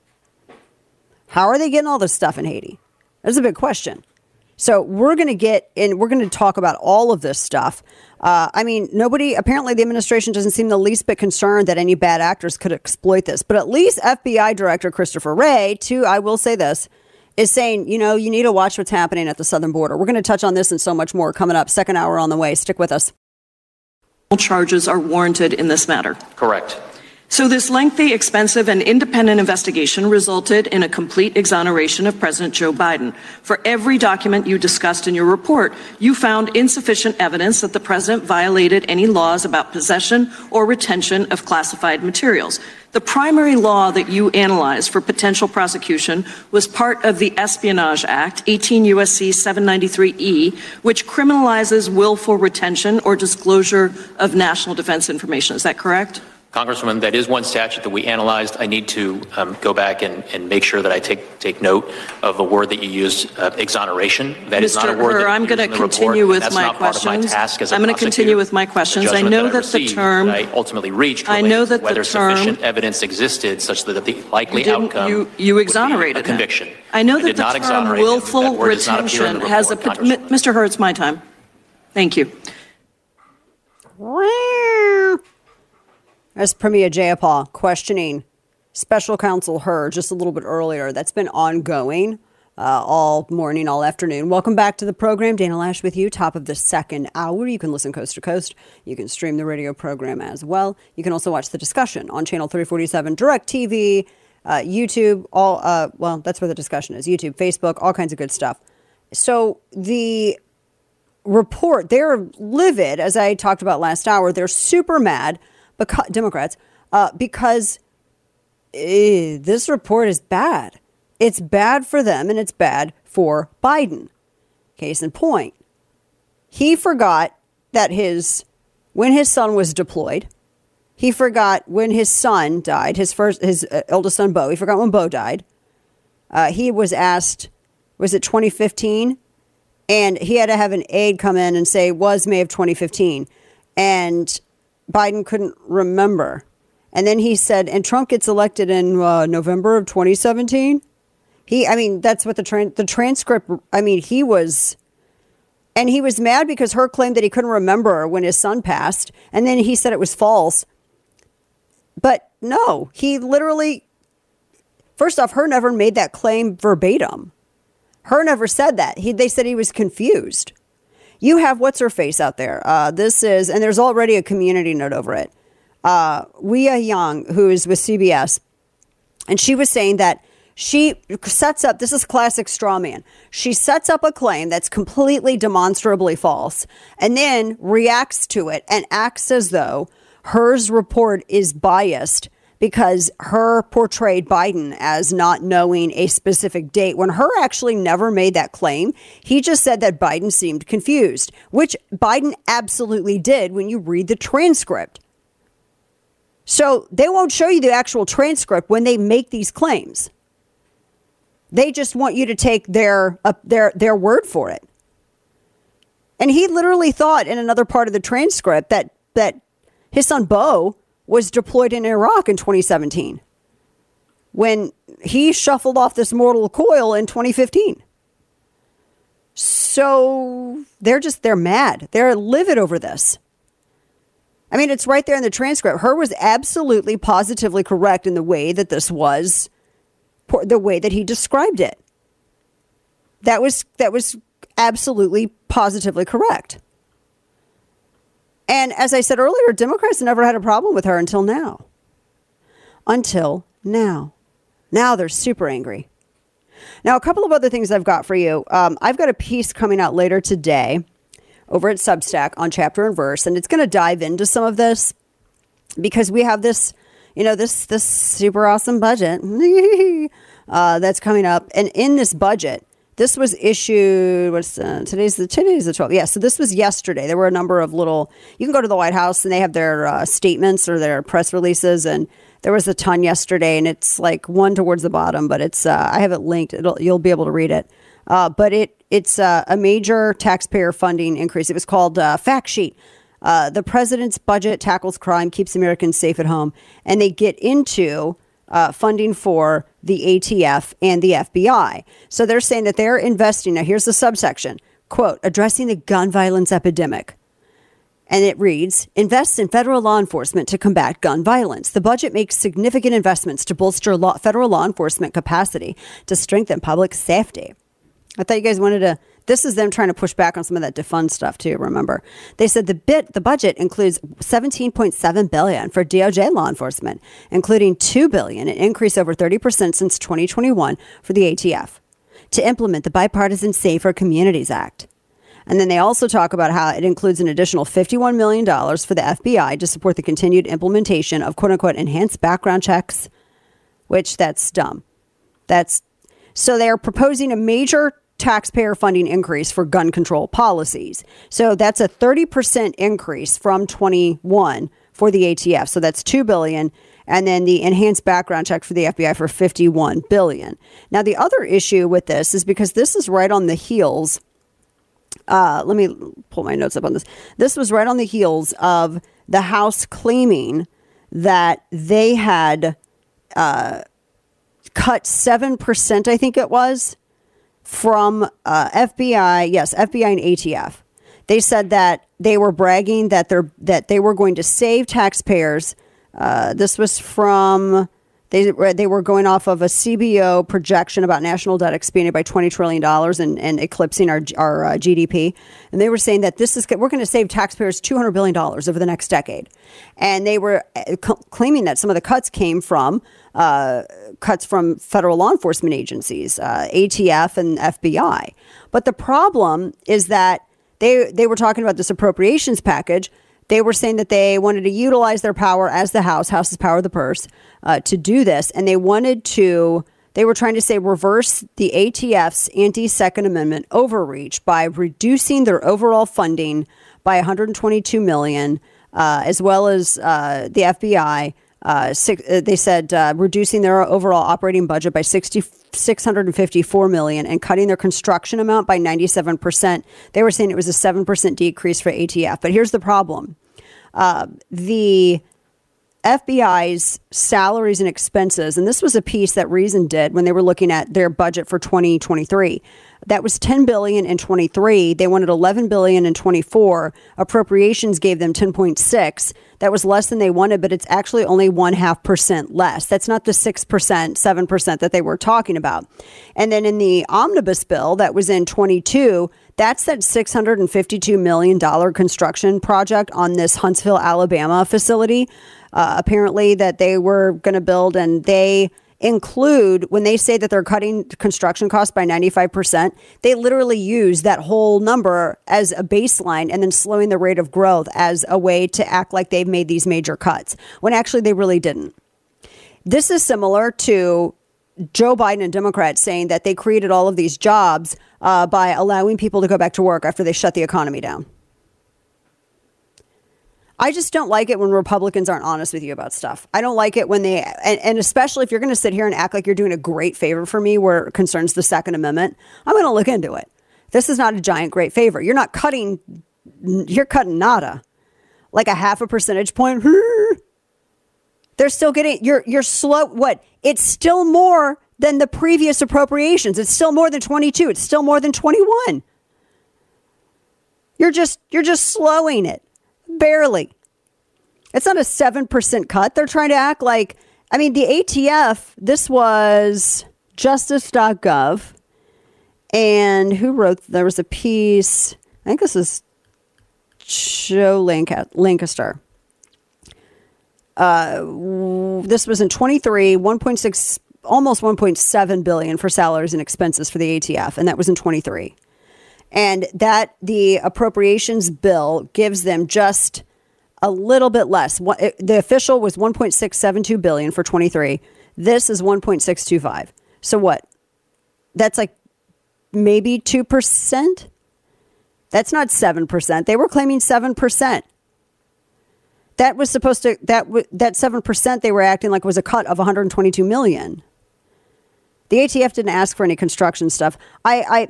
How are they getting all this stuff in Haiti? That's a big question. So we're going to get in, we're going to talk about all of this stuff. Uh, I mean, nobody, apparently the administration doesn't seem the least bit concerned that any bad actors could exploit this. But at least F B I Director Christopher Wray, too, I will say this, is saying, you know, you need to watch what's happening at the southern border. We're going to touch on this and so much more coming up. Second hour on the way. Stick with us. Charges are warranted in this matter. Correct. So this lengthy, expensive, and independent investigation resulted in a complete exoneration of President Joe Biden. For every document you discussed in your report, you found insufficient evidence that the president violated any laws about possession or retention of classified materials. The primary law that you analyzed for potential prosecution was part of the Espionage Act, eighteen U S C seven ninety-three E, which criminalizes willful retention or disclosure of national defense information. Is that correct? Congresswoman, that is one statute that we analyzed. I need to um, go back and, and make sure that I take take note of a word that you used, uh, exoneration. That is not a word Herr, that I'm going to continue report, with my questions. My I'm going to continue with my questions. I know that, that the term that I ultimately reached I know that whether the term, sufficient evidence existed such that the likely you outcome you, you exonerated would be a conviction. Him. I know I that the term willful retention has a Mister Herr, it's my time. Thank you. As Premier Jayapal questioning special counsel Herr just a little bit earlier. That's been ongoing uh, all morning, all afternoon. Welcome back to the program. Dana Lash with you, top of the second hour. You can listen coast to coast. You can stream the radio program as well. You can also watch the discussion on Channel three forty-seven, DirecTV, uh, YouTube, all, uh, well, that's where the discussion is, YouTube, Facebook, all kinds of good stuff. So the report, they're livid, as I talked about last hour. They're super mad, because, Democrats, uh, because uh, this report is bad. It's bad for them and it's bad for Biden. Case in point, he forgot that his, when his son was deployed, he forgot when his son died, his first, his uh, eldest son, Beau. He forgot when Beau died. Uh, he was asked, was it twenty fifteen? And he had to have an aide come in and say, was May of twenty fifteen. And Biden couldn't remember. And then he said, and Trump gets elected in uh, November of twenty seventeen. He, I mean, that's what the tran- the transcript, I mean, he was, and he was mad because Herr claimed that he couldn't remember when his son passed. And then he said it was false. But no, he literally, First off, Hur never made that claim verbatim. Hur never said that. He, they said he was confused. You have what's her face out there. Uh, this is, and there's already a community note over it. Uh, Weah Young, who is with C B S, and she was saying that she sets up, this is classic straw man. She sets up a claim that's completely demonstrably false and then reacts to it and acts as though Hur's report is biased because Hur portrayed Biden as not knowing a specific date when Hur actually never made that claim. He just said that Biden seemed confused, which Biden absolutely did when you read the transcript. So they won't show you the actual transcript when they make these claims. They just want you to take their uh, their their word for it. And he literally thought in another part of the transcript that that his son Beau was deployed in Iraq in twenty seventeen when he shuffled off this mortal coil in twenty fifteen. So they're just, they're mad. They're livid over this. I mean, it's right there in the transcript. Hur was absolutely positively correct in the way that this was, the way that he described it. That was, that was absolutely positively correct. And as I said earlier, Democrats never had a problem with her until now. Until now. Now they're super angry. Now, a couple of other things I've got for you. Um, I've got a piece coming out later today over at Substack on Chapter and Verse, and it's going to dive into some of this because we have this, you know, this this super awesome budget uh, that's coming up. And in this budget, this was issued, what's uh, today's the today's the twelfth. Yeah, so this was yesterday. There were a number of little, you can go to the White House and they have their uh, statements or their press releases, and there was a ton yesterday, and it's like one towards the bottom, but it's uh, I have it linked. It'll, you'll be able to read it. Uh, but it it's uh, a major taxpayer funding increase. It was called uh, Fact Sheet. Uh, the president's budget tackles crime, keeps Americans safe at home, and they get into uh, funding for the A T F and the F B I. So they're saying that they're investing. Now, here's the subsection, quote, addressing the gun violence epidemic. And it reads, invests in federal law enforcement to combat gun violence. The budget makes significant investments to bolster law, federal law enforcement capacity to strengthen public safety. I thought you guys wanted to, this is them trying to push back on some of that defund stuff too, remember. They said the bit, the budget includes seventeen point seven billion dollars for D O J law enforcement, including two billion dollars, an increase over thirty percent since twenty twenty-one for the A T F, to implement the Bipartisan Safer Communities Act. And then they also talk about how it includes an additional fifty-one million dollars for the F B I to support the continued implementation of quote unquote enhanced background checks, which that's dumb. That's so they're proposing a major taxpayer funding increase for gun control policies. So that's a thirty percent increase from twenty-one for the A T F. So that's two billion dollars. And then the enhanced background check for the F B I for fifty-one billion dollars. Now, the other issue with this is because this is right on the heels. Uh, let me pull my notes up on this. This was right on the heels of the House claiming that they had uh, cut seven percent, I think it was, from uh, F B I. Yes, F B I and A T F. They said that they were bragging that they're that they were going to save taxpayers. Uh, this was from they they were going off of a C B O projection about national debt expanding by twenty trillion dollars and, and eclipsing our our uh, G D P. And they were saying that this is we're going to save taxpayers two hundred billion dollars over the next decade. And they were c- claiming that some of the cuts came from uh, cuts from federal law enforcement agencies, uh, A T F and F B I. But the problem is that they they were talking about this appropriations package. They were saying that they wanted to utilize their power as the House, House's power of the purse, uh, to do this. And they wanted to, they were trying to say reverse the A T F's anti-Second Amendment overreach by reducing their overall funding by one hundred twenty-two million dollars, uh, as well as uh, the F B I. Uh, six, uh, they said uh, reducing their overall operating budget by six hundred fifty-four million dollars and cutting their construction amount by ninety-seven percent. They were saying it was a seven percent decrease for A T F. But here's the problem. Uh, the F B I's salaries and expenses, and this was a piece that Reason did when they were looking at their budget for twenty twenty-three. That was ten billion dollars in twenty-three. They wanted eleven billion dollars in twenty-four. Appropriations gave them ten point six. That was less than they wanted, but it's actually only one half percent less. That's not the six percent, seven percent that they were talking about. And then in the omnibus bill that was in twenty-two, that's that six hundred fifty-two million dollars construction project on this Huntsville, Alabama facility. Uh, apparently that they were going to build, and they include, when they say that they're cutting construction costs by ninety-five percent, they literally use that whole number as a baseline and then slowing the rate of growth as a way to act like they've made these major cuts, when actually they really didn't. This is similar to Joe Biden and Democrats saying that they created all of these jobs uh, by allowing people to go back to work after they shut the economy down. I just don't like it when Republicans aren't honest with you about stuff. I don't like it when they, and, and especially if you're going to sit here and act like you're doing a great favor for me where it concerns the Second Amendment, I'm going to look into it. This is not a giant great favor. You're not cutting, you're cutting nada. Like a half a percentage point. They're still getting, you're, you're slow. What? It's still more than the previous appropriations. It's still more than twenty-two. It's still more than twenty-one. You're just, you're just slowing it. Barely. It's not a seven percent cut. They're trying to act like, I mean, the A T F, this was justice dot gov. And who wrote, there was a piece, I think this is Joe Lancaster. Uh, this was in twenty-three, one point six, almost one point seven billion for salaries and expenses for the A T F. And that was in twenty-three. And that the appropriations bill gives them just a little bit less. The official was one point six seven two billion dollars for twenty-three. This is one point six two five. So what? That's like maybe two percent? That's not seven percent. They were claiming seven percent. That was supposed to, that that seven percent they were acting like was a cut of one hundred twenty-two million dollars. The A T F didn't ask for any construction stuff. I, I,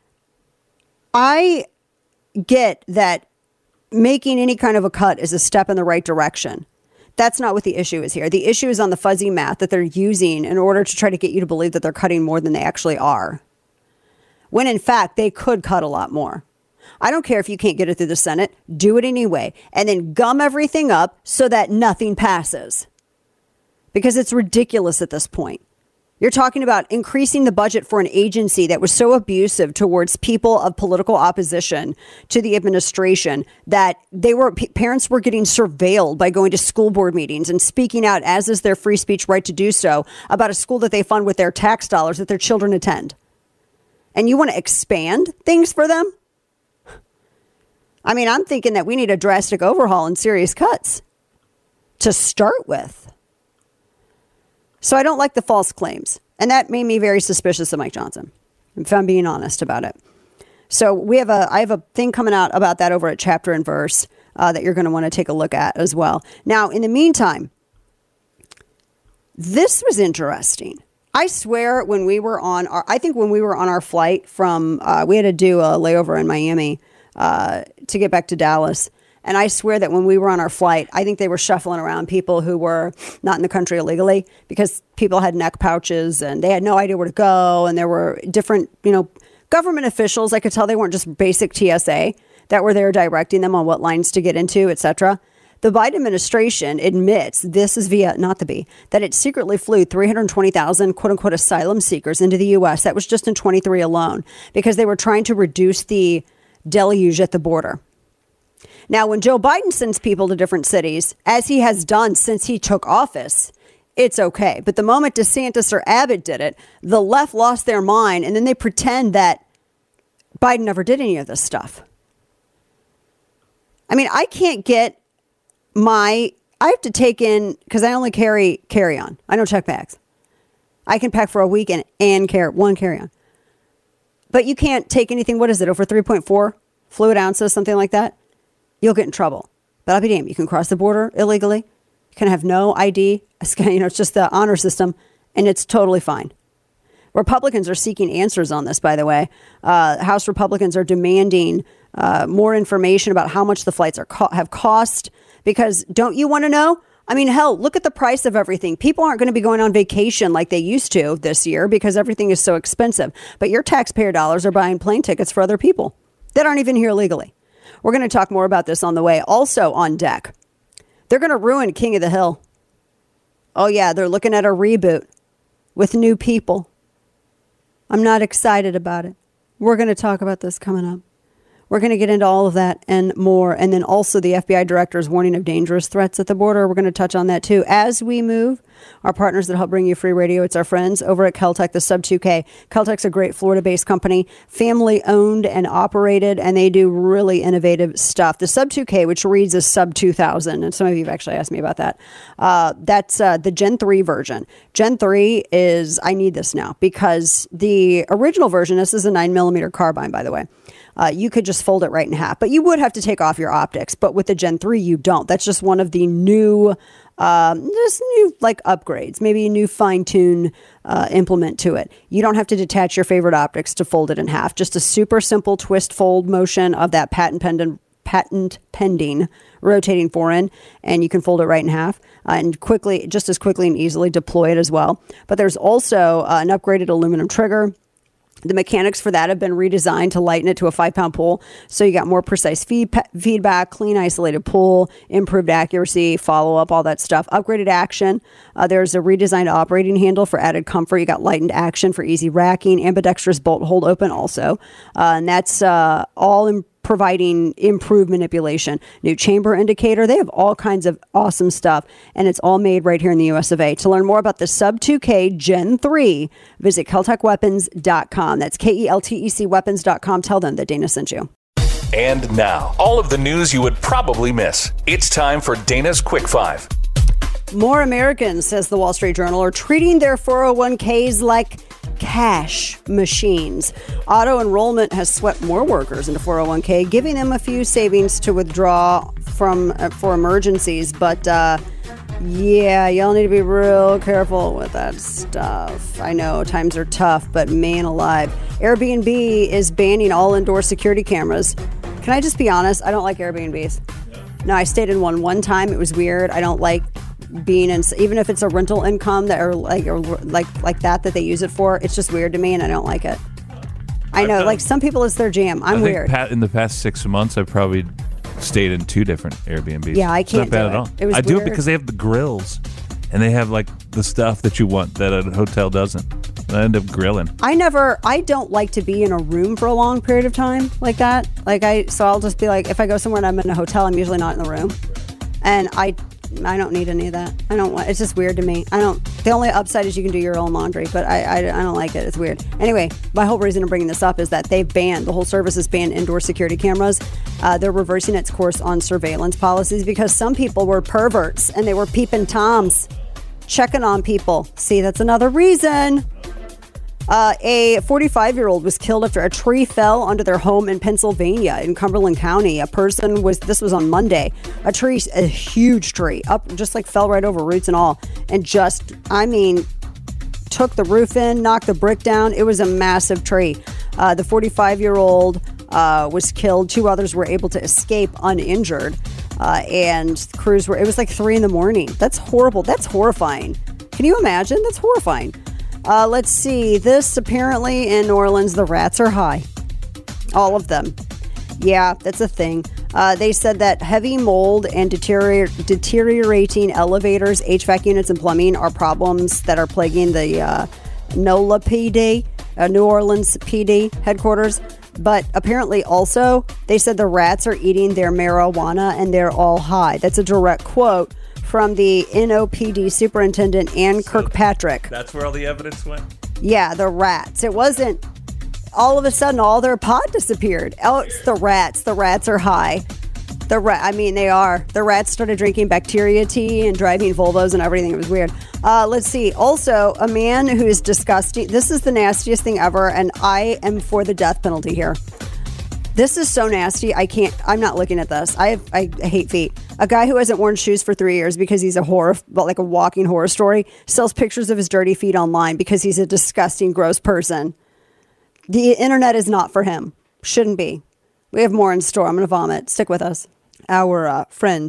I get that making any kind of a cut is a step in the right direction. That's not what the issue is here. The issue is on the fuzzy math that they're using in order to try to get you to believe that they're cutting more than they actually are. When in fact, they could cut a lot more. I don't care if you can't get it through the Senate. Do it anyway. And then gum everything up so that nothing passes. Because it's ridiculous at this point. You're talking about increasing the budget for an agency that was so abusive towards people of political opposition to the administration that they were parents were getting surveilled by going to school board meetings and speaking out, as is their free speech right to do so, about a school that they fund with their tax dollars that their children attend. And you want to expand things for them? I mean, I'm thinking that we need a drastic overhaul and serious cuts to start with. So I don't like the false claims. And that made me very suspicious of Mike Johnson, if I'm being honest about it. So we have a, I have a thing coming out about that over at Chapter and Verse uh, that you're going to want to take a look at as well. Now, in the meantime, this was interesting. I swear when we were on our, I think when we were on our flight from, uh, we had to do a layover in Miami uh, to get back to Dallas. And I swear that when we were on our flight, I think they were shuffling around people who were not in the country illegally because people had neck pouches and they had no idea where to go. And there were different, you know, government officials. I could tell they weren't just basic T S A that were there directing them on what lines to get into, et cetera. The Biden administration admits, this is via, not the B, that it secretly flew three hundred twenty thousand quote unquote asylum seekers into the U S. That was just in twenty-three alone because they were trying to reduce the deluge at the border. Now, when Joe Biden sends people to different cities, as he has done since he took office, it's okay. But the moment DeSantis or Abbott did it, the left lost their mind, and then they pretend that Biden never did any of this stuff. I mean, I can't get my, I have to take in, because I only carry carry-on. I don't check bags. I can pack for a week and, and carry one carry-on. But you can't take anything, what is it, over three point four fluid ounces, something like that? You'll get in trouble. But I'll be damned. You can cross the border illegally. You can have no I D. You know, it's just the honor system, and it's totally fine. Republicans are seeking answers on this, by the way. Uh, House Republicans are demanding uh, more information about how much the flights are co- have cost. Because don't you want to know? I mean, hell, look at the price of everything. People aren't going to be going on vacation like they used to this year because everything is so expensive. But your taxpayer dollars are buying plane tickets for other people that aren't even here legally. We're going to talk more about this on the way. Also on deck, they're going to ruin King of the Hill. Oh, yeah, they're looking at a reboot with new people. I'm not excited about it. We're going to talk about this coming up. We're going to get into all of that and more. And then also the F B I director's warning of dangerous threats at the border. We're going to touch on that too. As we move, our partners that help bring you free radio, it's our friends over at Keltec, the Sub two K. Keltec's a great Florida-based company, family owned and operated, and they do really innovative stuff. The Sub two K, which reads as Sub two thousand, and some of you have actually asked me about that. Uh, that's uh, the Gen three version. Gen three is, I need this now because the original version, this is a nine millimeter carbine, by the way. Uh, you could just fold it right in half, but you would have to take off your optics. But with the Gen three, you don't. That's just one of the new, um, just new like upgrades, maybe a new fine tune uh, implement to it. You don't have to detach your favorite optics to fold it in half. Just a super simple twist fold motion of that patent pending, patent pending rotating foreign, and you can fold it right in half uh, and quickly, just as quickly and easily deploy it as well. But there's also uh, an upgraded aluminum trigger. The mechanics for that have been redesigned to lighten it to a five pound pull. So you got more precise feed, feedback, clean isolated pull, improved accuracy, follow up, all that stuff. Upgraded action. Uh, there's a redesigned operating handle for added comfort. You got lightened action for easy racking, ambidextrous bolt hold open also. Uh, and that's uh, all in providing improved manipulation. New chamber indicator. They have all kinds of awesome stuff, and it's all made right here in the U S of A. To learn more about the Sub two K Gen three, visit keltec weapons dot com. That's K E L T E C weapons dot com. Tell them that Dana sent you. And now, all of the news you would probably miss. It's time for Dana's Quick Five. More Americans, says the Wall Street Journal, are treating their four oh one k's like cash machines. Auto enrollment has swept more workers into four oh one k, giving them a few savings to withdraw from uh, for emergencies. But uh, yeah, y'all need to be real careful with that stuff. I know times are tough, but man alive. Airbnb is banning all indoor security cameras. Can I just be honest? I don't like Airbnbs. No, I stayed in one one time. It was weird. I don't like being in, even if it's a rental income that or like or like like that that they use it for. It's just weird to me, and I don't like it. I know, like some people, it's their jam. I'm I think weird. Pat, in the past six months, I've probably stayed in two different Airbnbs. Yeah, I can't It's not bad do at it. all. It was I do it weird. because they have the grills, and they have like the stuff that you want that a hotel doesn't. And I end up grilling. I never, I don't like to be in a room for a long period of time like that. Like I, so I'll just be like, if I go somewhere and I'm in a hotel, I'm usually not in the room. And I, I don't need any of that. I don't want, it's just weird to me. I don't, the only upside is you can do your own laundry, but I, I, I don't like it. It's weird. Anyway, my whole reason of bringing this up is that they've banned, the whole service has banned indoor security cameras. Uh, they're reversing its course on surveillance policies because some people were perverts and they were peeping toms, checking on people. See, that's another reason. Uh, a forty-five-year-old was killed after a tree fell onto their home in Pennsylvania in Cumberland County. A person was, this was on Monday, a tree, a huge tree, up, just like fell right over roots and all. And just, I mean, took the roof in, knocked the brick down. It was a massive tree. Uh, the forty-five-year-old uh, was killed. Two others were able to escape uninjured. Uh, and crews were, it was like three in the morning. That's horrible. That's horrifying. Can you imagine? That's horrifying. Uh, let's see. This apparently in New Orleans, the rats are high. All of them. Yeah, that's a thing. Uh, they said that heavy mold and deterior- deteriorating elevators, H V A C units, and plumbing are problems that are plaguing the uh, NOLA P D, uh, New Orleans P D headquarters. But apparently also, they said the rats are eating their marijuana and they're all high. That's a direct quote from the N O P D superintendent, Ann so Kirkpatrick. That's where all the evidence went? Yeah, the rats. It wasn't all of a sudden all their pot disappeared. Oh, it's the rats. The rats are high. The rat. I mean, they are. The rats started drinking bacteria tea and driving Volvos and everything. It was weird. Uh, let's see. Also, a man who is disgusting. This is the nastiest thing ever, and I am for the death penalty here. This is so nasty. I can't, I'm not looking at this. I have, I hate feet. A guy who hasn't worn shoes for three years because he's a horror, but like a walking horror story, sells pictures of his dirty feet online because he's a disgusting, gross person. The internet is not for him. Shouldn't be. We have more in store. I'm going to vomit. Stick with us. Our uh, friends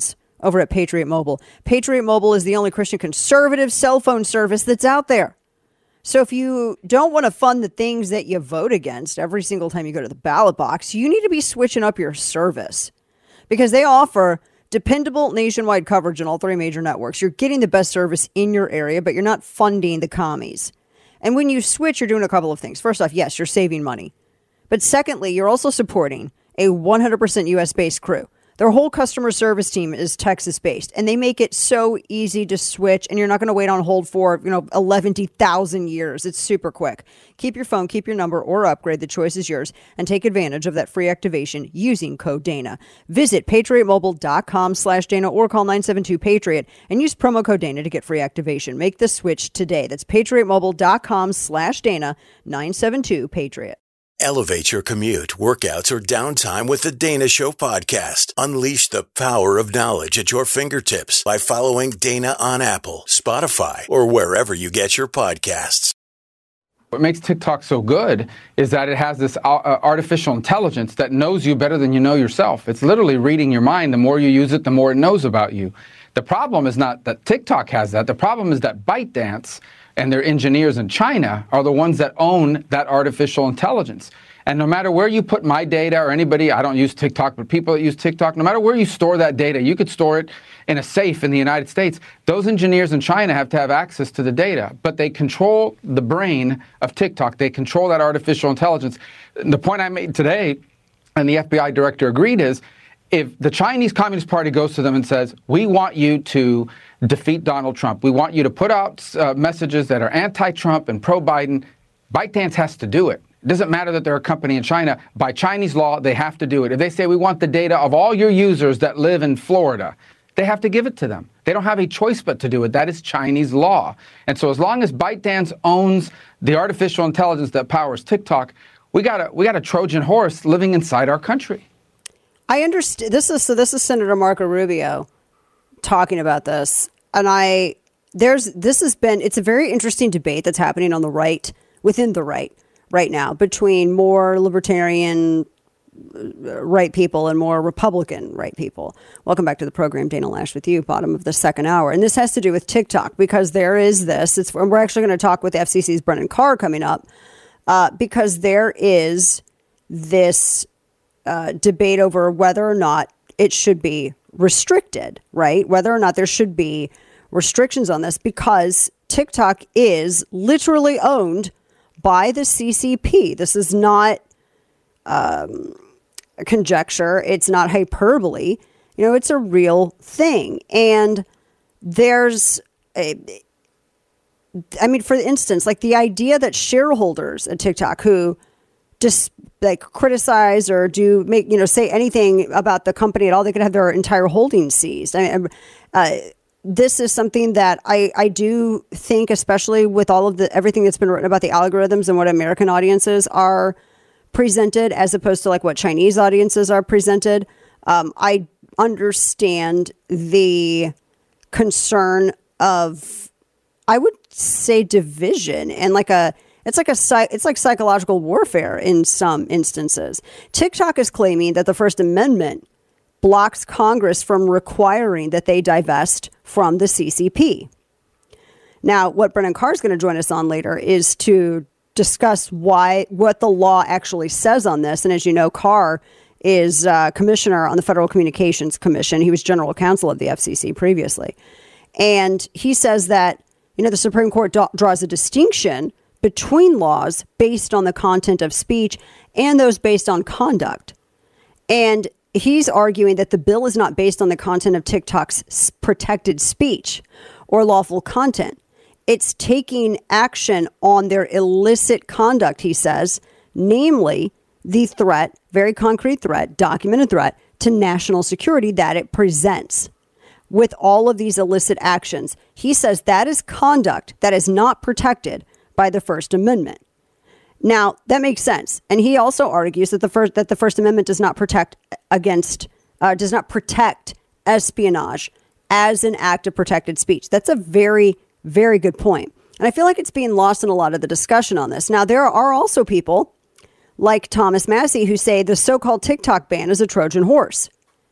over at Patriot Mobile. Patriot Mobile is the only Christian conservative cell phone service that's out there. So if you don't want to fund the things that you vote against every single time you go to the ballot box, you need to be switching up your service because they offer dependable nationwide coverage on all three major networks. You're getting the best service in your area, but you're not funding the commies. And when you switch, you're doing a couple of things. First off, yes, you're saving money. But secondly, you're also supporting a one hundred percent U S-based crew. Their whole customer service team is Texas-based, and they make it so easy to switch, and you're not going to wait on hold for, you know, eleven thousand years. It's super quick. Keep your phone, keep your number, or upgrade. The choice is yours, and take advantage of that free activation using code Dana. Visit patriotmobile.com slash Dana or call nine seven two Patriot and use promo code Dana to get free activation. Make the switch today. That's patriotmobile.com slash Dana, nine seven two Patriot. Elevate your commute, workouts, or downtime with the Dana Show podcast. Unleash the power of knowledge at your fingertips by following Dana on Apple, Spotify, or wherever you get your podcasts. What makes TikTok so good is that it has this uh, artificial intelligence that knows you better than you know yourself. It's literally reading your mind. The more you use it, the more it knows about you. The problem is not that TikTok has that. The problem is that ByteDance and their engineers in China are the ones that own that artificial intelligence. And no matter where you put my data or anybody, I don't use TikTok, but people that use TikTok, no matter where you store that data, you could store it in a safe in the United States. Those engineers in China have to have access to the data, but they control the brain of TikTok. They control that artificial intelligence. The point I made today, and the F B I director agreed, is if the Chinese Communist Party goes to them and says, we want you to defeat Donald Trump, we want you to put out uh, messages that are anti-Trump and pro-Biden, ByteDance has to do it. It doesn't matter that they're a company in China. By Chinese law, they have to do it. If they say, we want the data of all your users that live in Florida, they have to give it to them. They don't have a choice but to do it. That is Chinese law. And so as long as ByteDance owns the artificial intelligence that powers TikTok, we got a, we got a Trojan horse living inside our country. I understand. This is so. This is Senator Marco Rubio talking about this, and I there's this has been. It's a very interesting debate that's happening on the right, within the right, right now, between more libertarian right people and more Republican right people. Welcome back to the program, Dana Lash with you, bottom of the second hour, and this has to do with TikTok because there is this. It's we're actually going to talk with the F C C's Brendan Carr coming up uh, because there is this. Uh, debate over whether or not it should be restricted, right? Whether or not there should be restrictions on this because TikTok is literally owned by the C C P. This is not um, conjecture. It's not hyperbole. You know, it's a real thing. And there's, a, I mean, for instance, like the idea that shareholders at TikTok who just like criticize or do make, you know, say anything about the company at all, they could have their entire holdings seized. I mean, uh, this is something that I, I do think, especially with all of the everything that's been written about the algorithms and what American audiences are presented as opposed to like what Chinese audiences are presented. Um, I understand the concern of, I would say, division and like a It's like a it's like psychological warfare in some instances. TikTok is claiming that the First Amendment blocks Congress from requiring that they divest from the C C P. Now, what Brendan Carr is going to join us on later is to discuss why what the law actually says on this. And as you know, Carr is uh, commissioner on the Federal Communications Commission. He was general counsel of the F C C previously, and he says that you know the Supreme Court do- draws a distinction between laws based on the content of speech and those based on conduct. And he's arguing that the bill is not based on the content of TikTok's protected speech or lawful content. It's taking action on their illicit conduct, he says, namely the threat, very concrete threat, documented threat to national security that it presents. With all of these illicit actions, he says that is conduct that is not protected by the First Amendment. Now, that makes sense. And he also argues that the first that the First Amendment does not protect against uh, does not protect espionage as an act of protected speech. That's a very, very good point. And I feel like it's being lost in a lot of the discussion on this. Now, there are also people like Thomas Massey who say the so-called TikTok ban is a Trojan horse.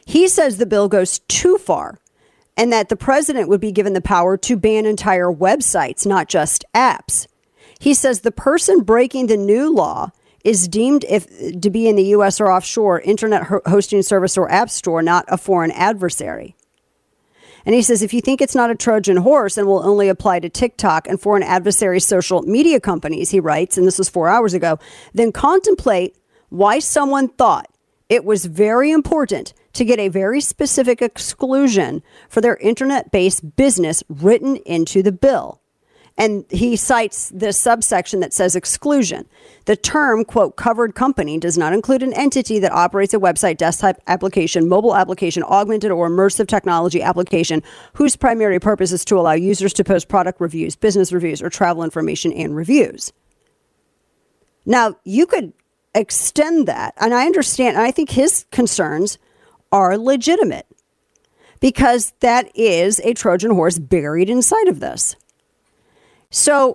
He says the bill goes too far and that the president would be given the power to ban entire websites, not just apps. He says the person breaking the new law is deemed if to be in the U S or offshore internet ho- hosting service or app store, not a foreign adversary. And he says, if you think it's not a Trojan horse and will only apply to TikTok and foreign adversary social media companies, he writes, and this was four hours ago, then contemplate why someone thought it was very important to get a very specific exclusion for their internet-based business written into the bill. And he cites this subsection that says exclusion. The term, quote, covered company does not include an entity that operates a website, desktop application, mobile application, augmented or immersive technology application whose primary purpose is to allow users to post product reviews, business reviews, or travel information and reviews. Now, you could extend that, and I understand, and I think his concerns are legitimate because that is a Trojan horse buried inside of this. So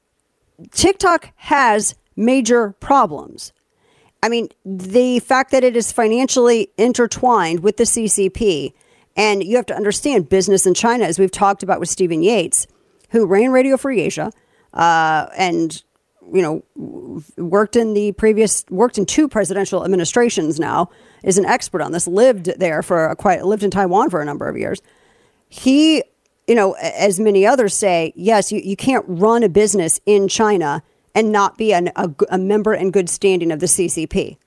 TikTok has major problems. I mean, the fact that it is financially intertwined with the C C P, and you have to understand business in China, as we've talked about with Stephen Yates, who ran Radio Free Asia, uh, and, you know, worked in the previous, worked in two presidential administrations now, is an expert on this, lived there for a quite, lived in Taiwan for a number of years. He, you know, as many others say, yes, you, you can't run a business in China and not be an, a, a member in good standing of the C C P.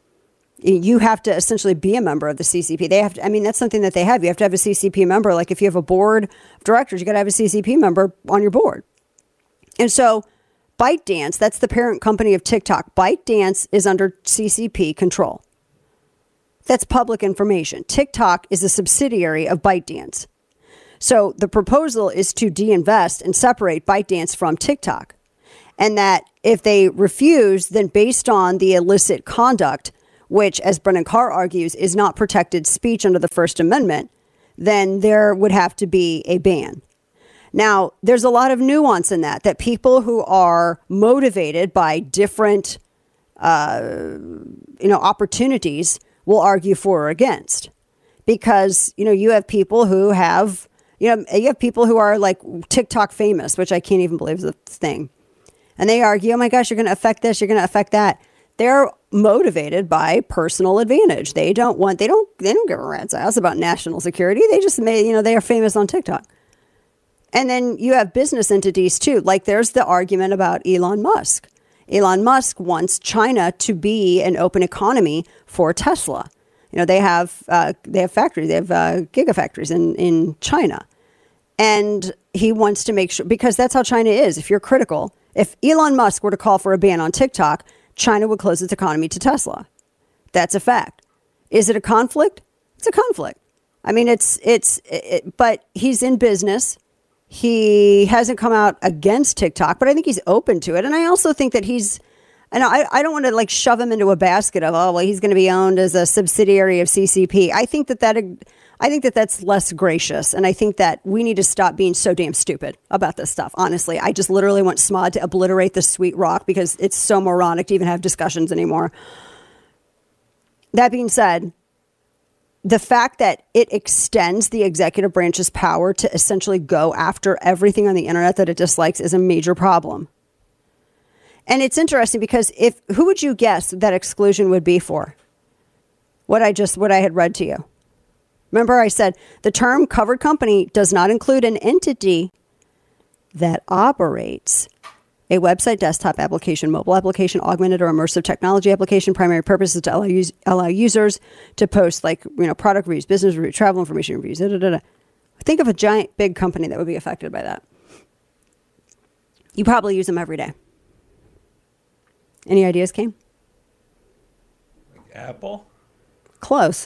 You have to essentially be a member of the C C P. They have to, I mean, that's something that they have. You have to have a C C P member. Like if you have a board of directors, you got to have a C C P member on your board. And so ByteDance, that's the parent company of TikTok. ByteDance is under C C P control. That's public information. TikTok is a subsidiary of ByteDance. So the proposal is to de-invest and separate ByteDance from TikTok. And that if they refuse, then based on the illicit conduct, which, as Brennan Carr argues, is not protected speech under the First Amendment, then there would have to be a ban. Now, there's a lot of nuance in that, that people who are motivated by different uh, you know, opportunities will argue for or against. Because, you know, you have people who have You know, you have people who are like TikTok famous, which I can't even believe is a thing. And they argue, oh my gosh, you're going to affect this, you're going to affect that. They're motivated by personal advantage. They don't want, they don't, they don't give a rat's ass about national security. They just made, you know, they are famous on TikTok. And then you have business entities too. Like there's the argument about Elon Musk. Elon Musk wants China to be an open economy for Tesla. You know, they have uh, they have factories, they have uh, gigafactories in, in China. And he wants to make sure, because that's how China is. If you're critical, if Elon Musk were to call for a ban on TikTok, China would close its economy to Tesla. That's a fact. Is it a conflict? It's a conflict. I mean, it's, it's, it, but he's in business. He hasn't come out against TikTok, but I think he's open to it. And I also think that he's, and I, I don't want to like shove him into a basket of, oh, well, he's going to be owned as a subsidiary of C C P. I think that that, I think that that's less gracious. And I think that we need to stop being so damn stupid about this stuff. Honestly, I just literally want S M O D to obliterate the sweet rock because it's so moronic to even have discussions anymore. That being said, the fact that it extends the executive branch's power to essentially go after everything on the internet that it dislikes is a major problem. And it's interesting because if, who would you guess that exclusion would be for? What I just, what I had read to you. Remember I said the term covered company does not include an entity that operates a website, desktop application, mobile application, augmented or immersive technology application. Primary purpose is to allow, use, allow users to post like, you know, product reviews, business reviews, travel information reviews. Da, da, da, da. Think of a giant, big company that would be affected by that. You probably use them every day. Any ideas, Kane? Like Apple? Close.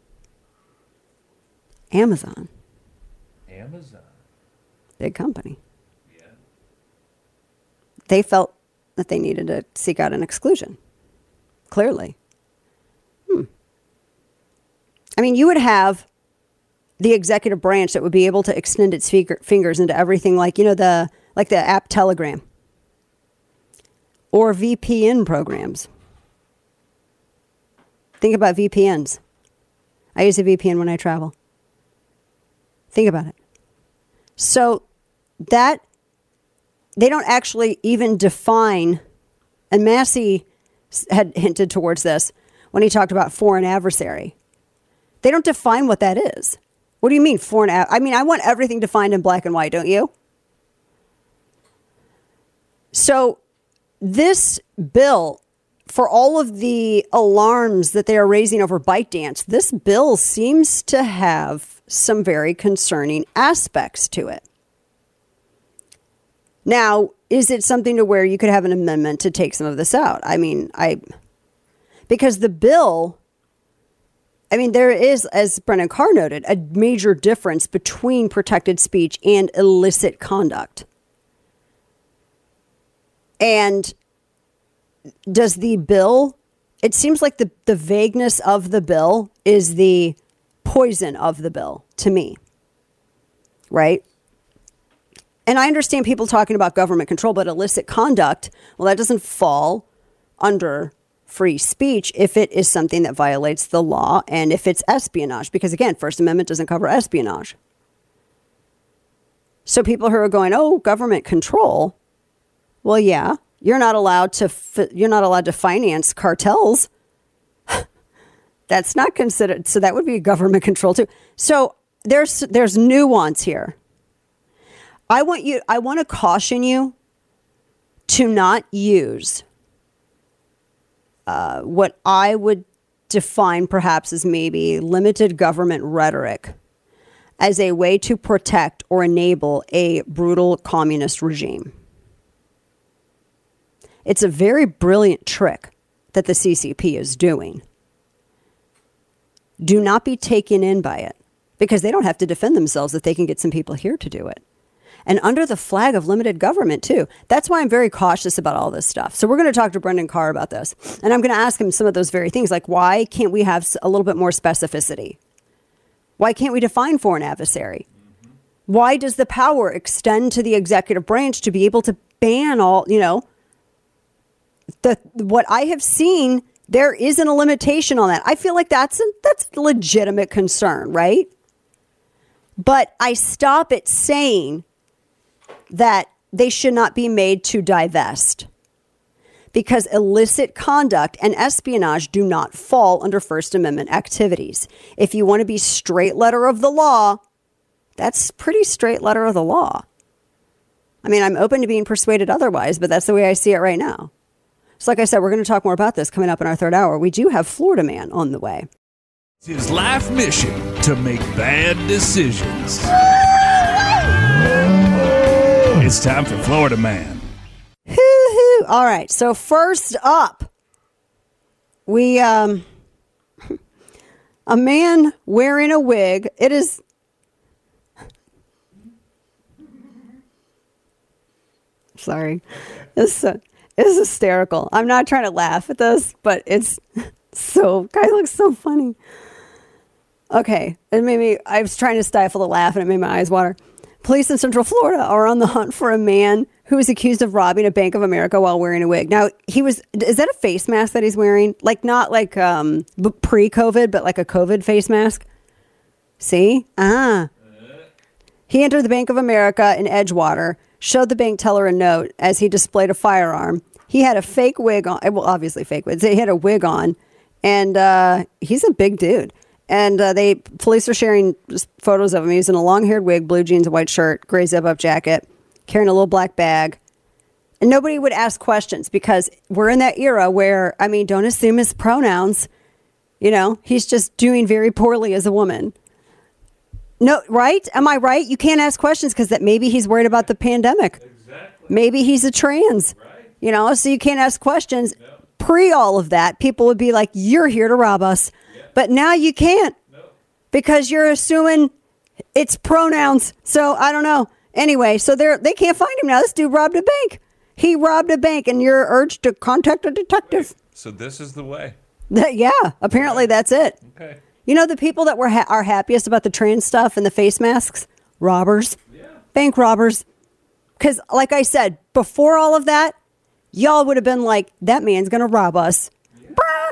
Amazon. Amazon. Big company. Yeah. They felt that they needed to seek out an exclusion. Clearly. Hmm. I mean, you would have the executive branch that would be able to extend its fingers into everything like, you know, the like the app Telegram. Or V P N programs. Think about V P Ns. I use a V P N when I travel. Think about it. So that, they don't actually even define, and Massey had hinted towards this when he talked about foreign adversary. They don't define what that is. What do you mean foreign? Ad- I mean, I want everything defined in black and white, don't you? So this bill, for all of the alarms that they are raising over ByteDance, this bill seems to have some very concerning aspects to it. Now, is it something to where you could have an amendment to take some of this out? I mean, I, because the bill, I mean, there is, as Brendan Carr noted, a major difference between protected speech and illicit conduct. And does the bill, it seems like the, the vagueness of the bill is the poison of the bill to me. Right? And I understand people talking about government control, but illicit conduct, well, that doesn't fall under free speech if it is something that violates the law and if it's espionage. Because again, First Amendment doesn't cover espionage. So people who are going, oh, government control, well, yeah, you're not allowed to fi- you're not allowed to finance cartels. That's not considered. So that would be government control too. So there's there's nuance here. I want you, I want to caution you to not use uh, what I would define perhaps as maybe limited government rhetoric as a way to protect or enable a brutal communist regime. It's a very brilliant trick that the C C P is doing. Do not be taken in by it, because they don't have to defend themselves if they can get some people here to do it. And under the flag of limited government, too. That's why I'm very cautious about all this stuff. So we're going to talk to Brendan Carr about this. And I'm going to ask him some of those very things, like why can't we have a little bit more specificity? Why can't we define foreign adversary? Why does the power extend to the executive branch to be able to ban all, you know, the what I have seen, there isn't a limitation on that. I feel like that's a, that's a legitimate concern, right? But I stop at saying that they should not be made to divest, because illicit conduct and espionage do not fall under First Amendment activities. If you want to be straight letter of the law, that's pretty straight letter of the law. I mean, I'm open to being persuaded otherwise, but that's the way I see it right now. So like I said, we're going to talk more about this coming up in our third hour. We do have Florida Man on the way. It's his life mission to make bad decisions. It's time for Florida Man. Hoo-hoo. All right. So first up, we, um, a man wearing a wig. It is, sorry. It's, uh, it's hysterical. I'm not trying to laugh at this, but it's so, guy looks so funny. Okay. It made me, I was trying to stifle the laugh and it made my eyes water. Police in Central Florida are on the hunt for a man who is accused of robbing a Bank of America while wearing a wig. Now, he was, is that a face mask that he's wearing? Like, not like um, pre-COVID, but like a COVID face mask? See? Ah. He entered the Bank of America in Edgewater, showed the bank teller a note as he displayed a firearm. He had a fake wig on. Well, obviously fake wig. He had a wig on, and uh, he's a big dude. And uh, they police are sharing just photos of him. He's in a long-haired wig, blue jeans, a white shirt, gray zip-up jacket, carrying a little black bag. And nobody would ask questions because we're in that era where, I mean, don't assume his pronouns. You know, he's just doing very poorly as a woman. No, right? Am I right? You can't ask questions because that maybe he's worried about the pandemic. Exactly. Maybe he's a trans. Right. You know, so you can't ask questions. No. Pre all of that, people would be like, you're here to rob us. But now you can't because you're assuming it's pronouns. So I don't know. Anyway, so they're, they can't find him now. This dude robbed a bank. He robbed a bank and you're urged to contact a detective. So this is the way. That, yeah, apparently that's it. Okay. You know, the people that were ha- are happiest about the trans stuff and the face masks? Robbers. Yeah. Bank robbers. Because like I said, before all of that, y'all would have been like, that man's going to rob us. Yeah.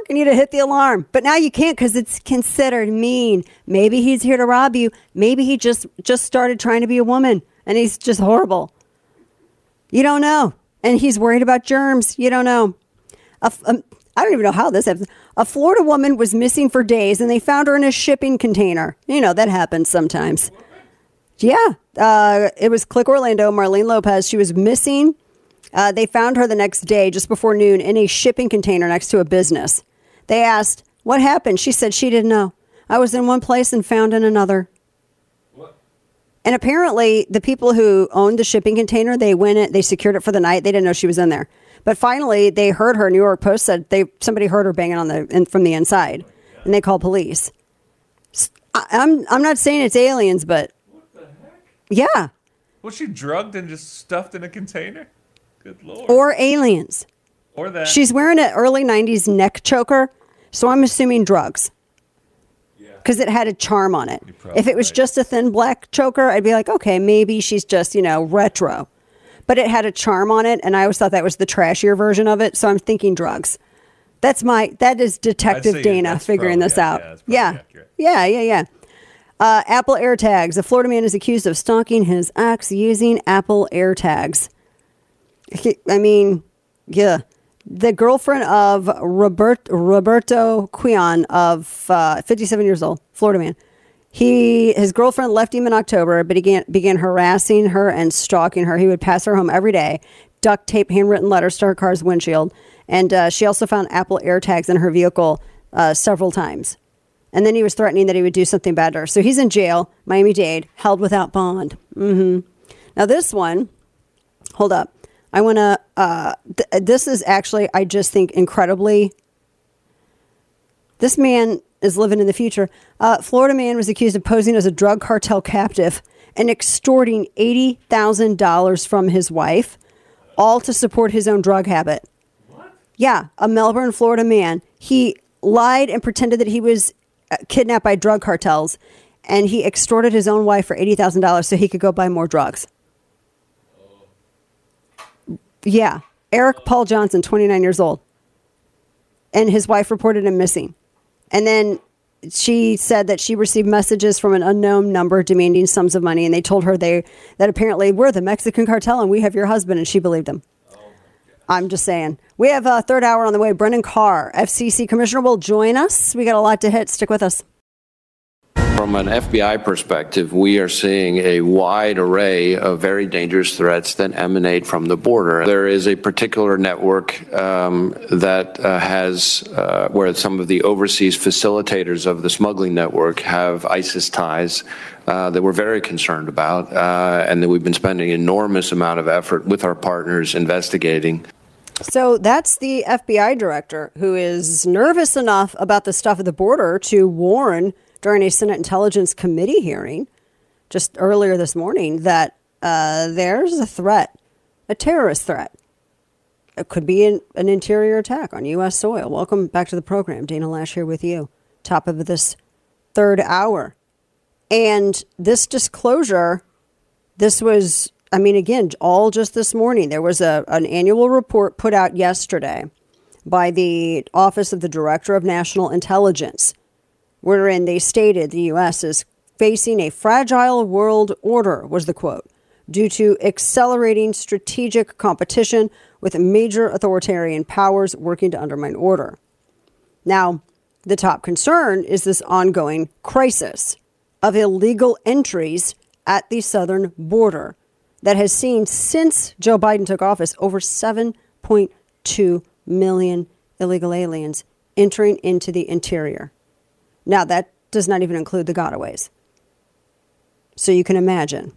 you need to hit the alarm. But now you can't because it's considered mean. Maybe he's here to rob you. Maybe he just, just started trying to be a woman and he's just horrible. You don't know. And he's worried about germs. You don't know. A, a, I don't even know how this happens. A Florida woman was missing for days and they found her in a shipping container. You know, that happens sometimes. Yeah. Uh, it was Click Orlando, Marlene Lopez. She was missing. Uh, they found her the next day, just before noon, in a shipping container next to a business. They asked, what happened? She said she didn't know. I was in one place and found in another. What? And apparently, the people who owned the shipping container, they went in, they secured it for the night. They didn't know she was in there. But finally, they heard her. New York Post said they somebody heard her banging on the in, from the inside, and they called police. I, I'm I'm not saying it's aliens, but what the heck? Yeah. Was she drugged and just stuffed in a container? Good Lord. Or aliens. Or that. She's wearing an early nineties neck choker, so I'm assuming drugs. Because it had a charm on it. If it was right. just a thin black choker, I'd be like, okay, maybe she's just, you know, retro. But it had a charm on it, and I always thought that was the trashier version of it, so I'm thinking drugs. That's my, that is Detective Dana figuring this out. Yeah, yeah, yeah, yeah. Uh, Apple AirTags. A Florida man is accused of stalking his ex using Apple AirTags. I mean, yeah. The girlfriend of Robert, Roberto Quion of uh, fifty-seven years old, Florida man. He, his girlfriend left him in October, but he began, began harassing her and stalking her. He would pass her home every day, duct tape handwritten letters to her car's windshield. And uh, she also found Apple AirTags in her vehicle uh, several times. And then he was threatening that he would do something bad to her. So he's in jail, Miami-Dade, held without bond. Mm-hmm. Now this one, hold up. I want to, uh, th- this is actually, I just think, incredibly, this man is living in the future. Uh, Florida man was accused of posing as a drug cartel captive and extorting eighty thousand dollars from his wife, all to support his own drug habit. What? Yeah, a Melbourne, Florida man. He lied and pretended that he was uh, kidnapped by drug cartels, and he extorted his own wife for eighty thousand dollars so he could go buy more drugs. Yeah. Eric Paul Johnson, twenty-nine years old. And his wife reported him missing. And then she said that she received messages from an unknown number demanding sums of money. And they told her they that apparently we're the Mexican cartel and we have your husband. And she believed them. Oh, I'm just saying. We have a third hour on the way. Brendan Carr, F C C commissioner, will join us. We got a lot to hit. Stick with us. From an F B I perspective, we are seeing a wide array of very dangerous threats that emanate from the border. There is a particular network um, that uh, has, uh, where some of the overseas facilitators of the smuggling network have ISIS ties uh, that we're very concerned about, uh, and that we've been spending an enormous amount of effort with our partners investigating. So that's the F B I director who is nervous enough about the stuff at the border to warn during a Senate Intelligence Committee hearing just earlier this morning that uh, there's a threat, a terrorist threat. It could be an, an interior attack on U S soil. Welcome back to the program. Dana Lash here with you. Top of this third hour. And this disclosure, this was, I mean, again, all just this morning. There was a an annual report put out yesterday by the Office of the Director of National Intelligence, wherein they stated the U S is facing a fragile world order, was the quote, due to accelerating strategic competition with major authoritarian powers working to undermine order. Now, the top concern is this ongoing crisis of illegal entries at the southern border that has seen, since Joe Biden took office, over seven point two million illegal aliens entering into the interior. Now, that does not even include the gotaways. So you can imagine.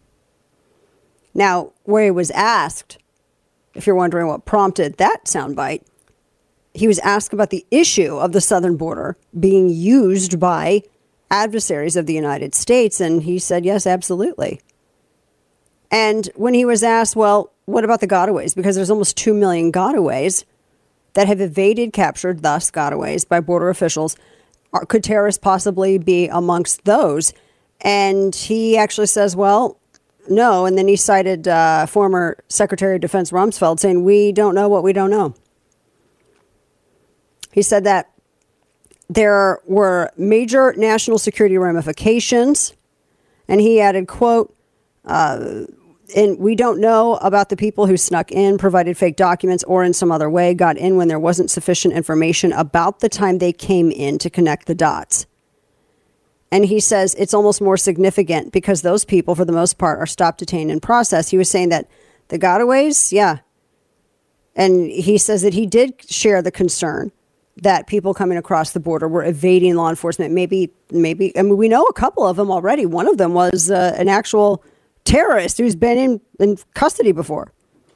Now, where he was asked, if you're wondering what prompted that soundbite, he was asked about the issue of the southern border being used by adversaries of the United States, and he said, yes, absolutely. And when he was asked, well, what about the gotaways? Because there's almost two million gotaways that have evaded capture, thus gotaways, by border officials. Could terrorists possibly be amongst those? And he actually says, well, no. And then he cited uh, former Secretary of Defense Rumsfeld saying, we don't know what we don't know. He said that there were major national security ramifications. And he added, quote, uh, and we don't know about the people who snuck in, provided fake documents, or in some other way got in when there wasn't sufficient information about the time they came in to connect the dots. And he says it's almost more significant because those people, for the most part, are stopped, detained, and processed. He was saying that the gotaways, yeah. And he says that he did share the concern that people coming across the border were evading law enforcement. Maybe, maybe, I mean, we know a couple of them already. One of them was uh, an actual terrorist who's been in, in custody before.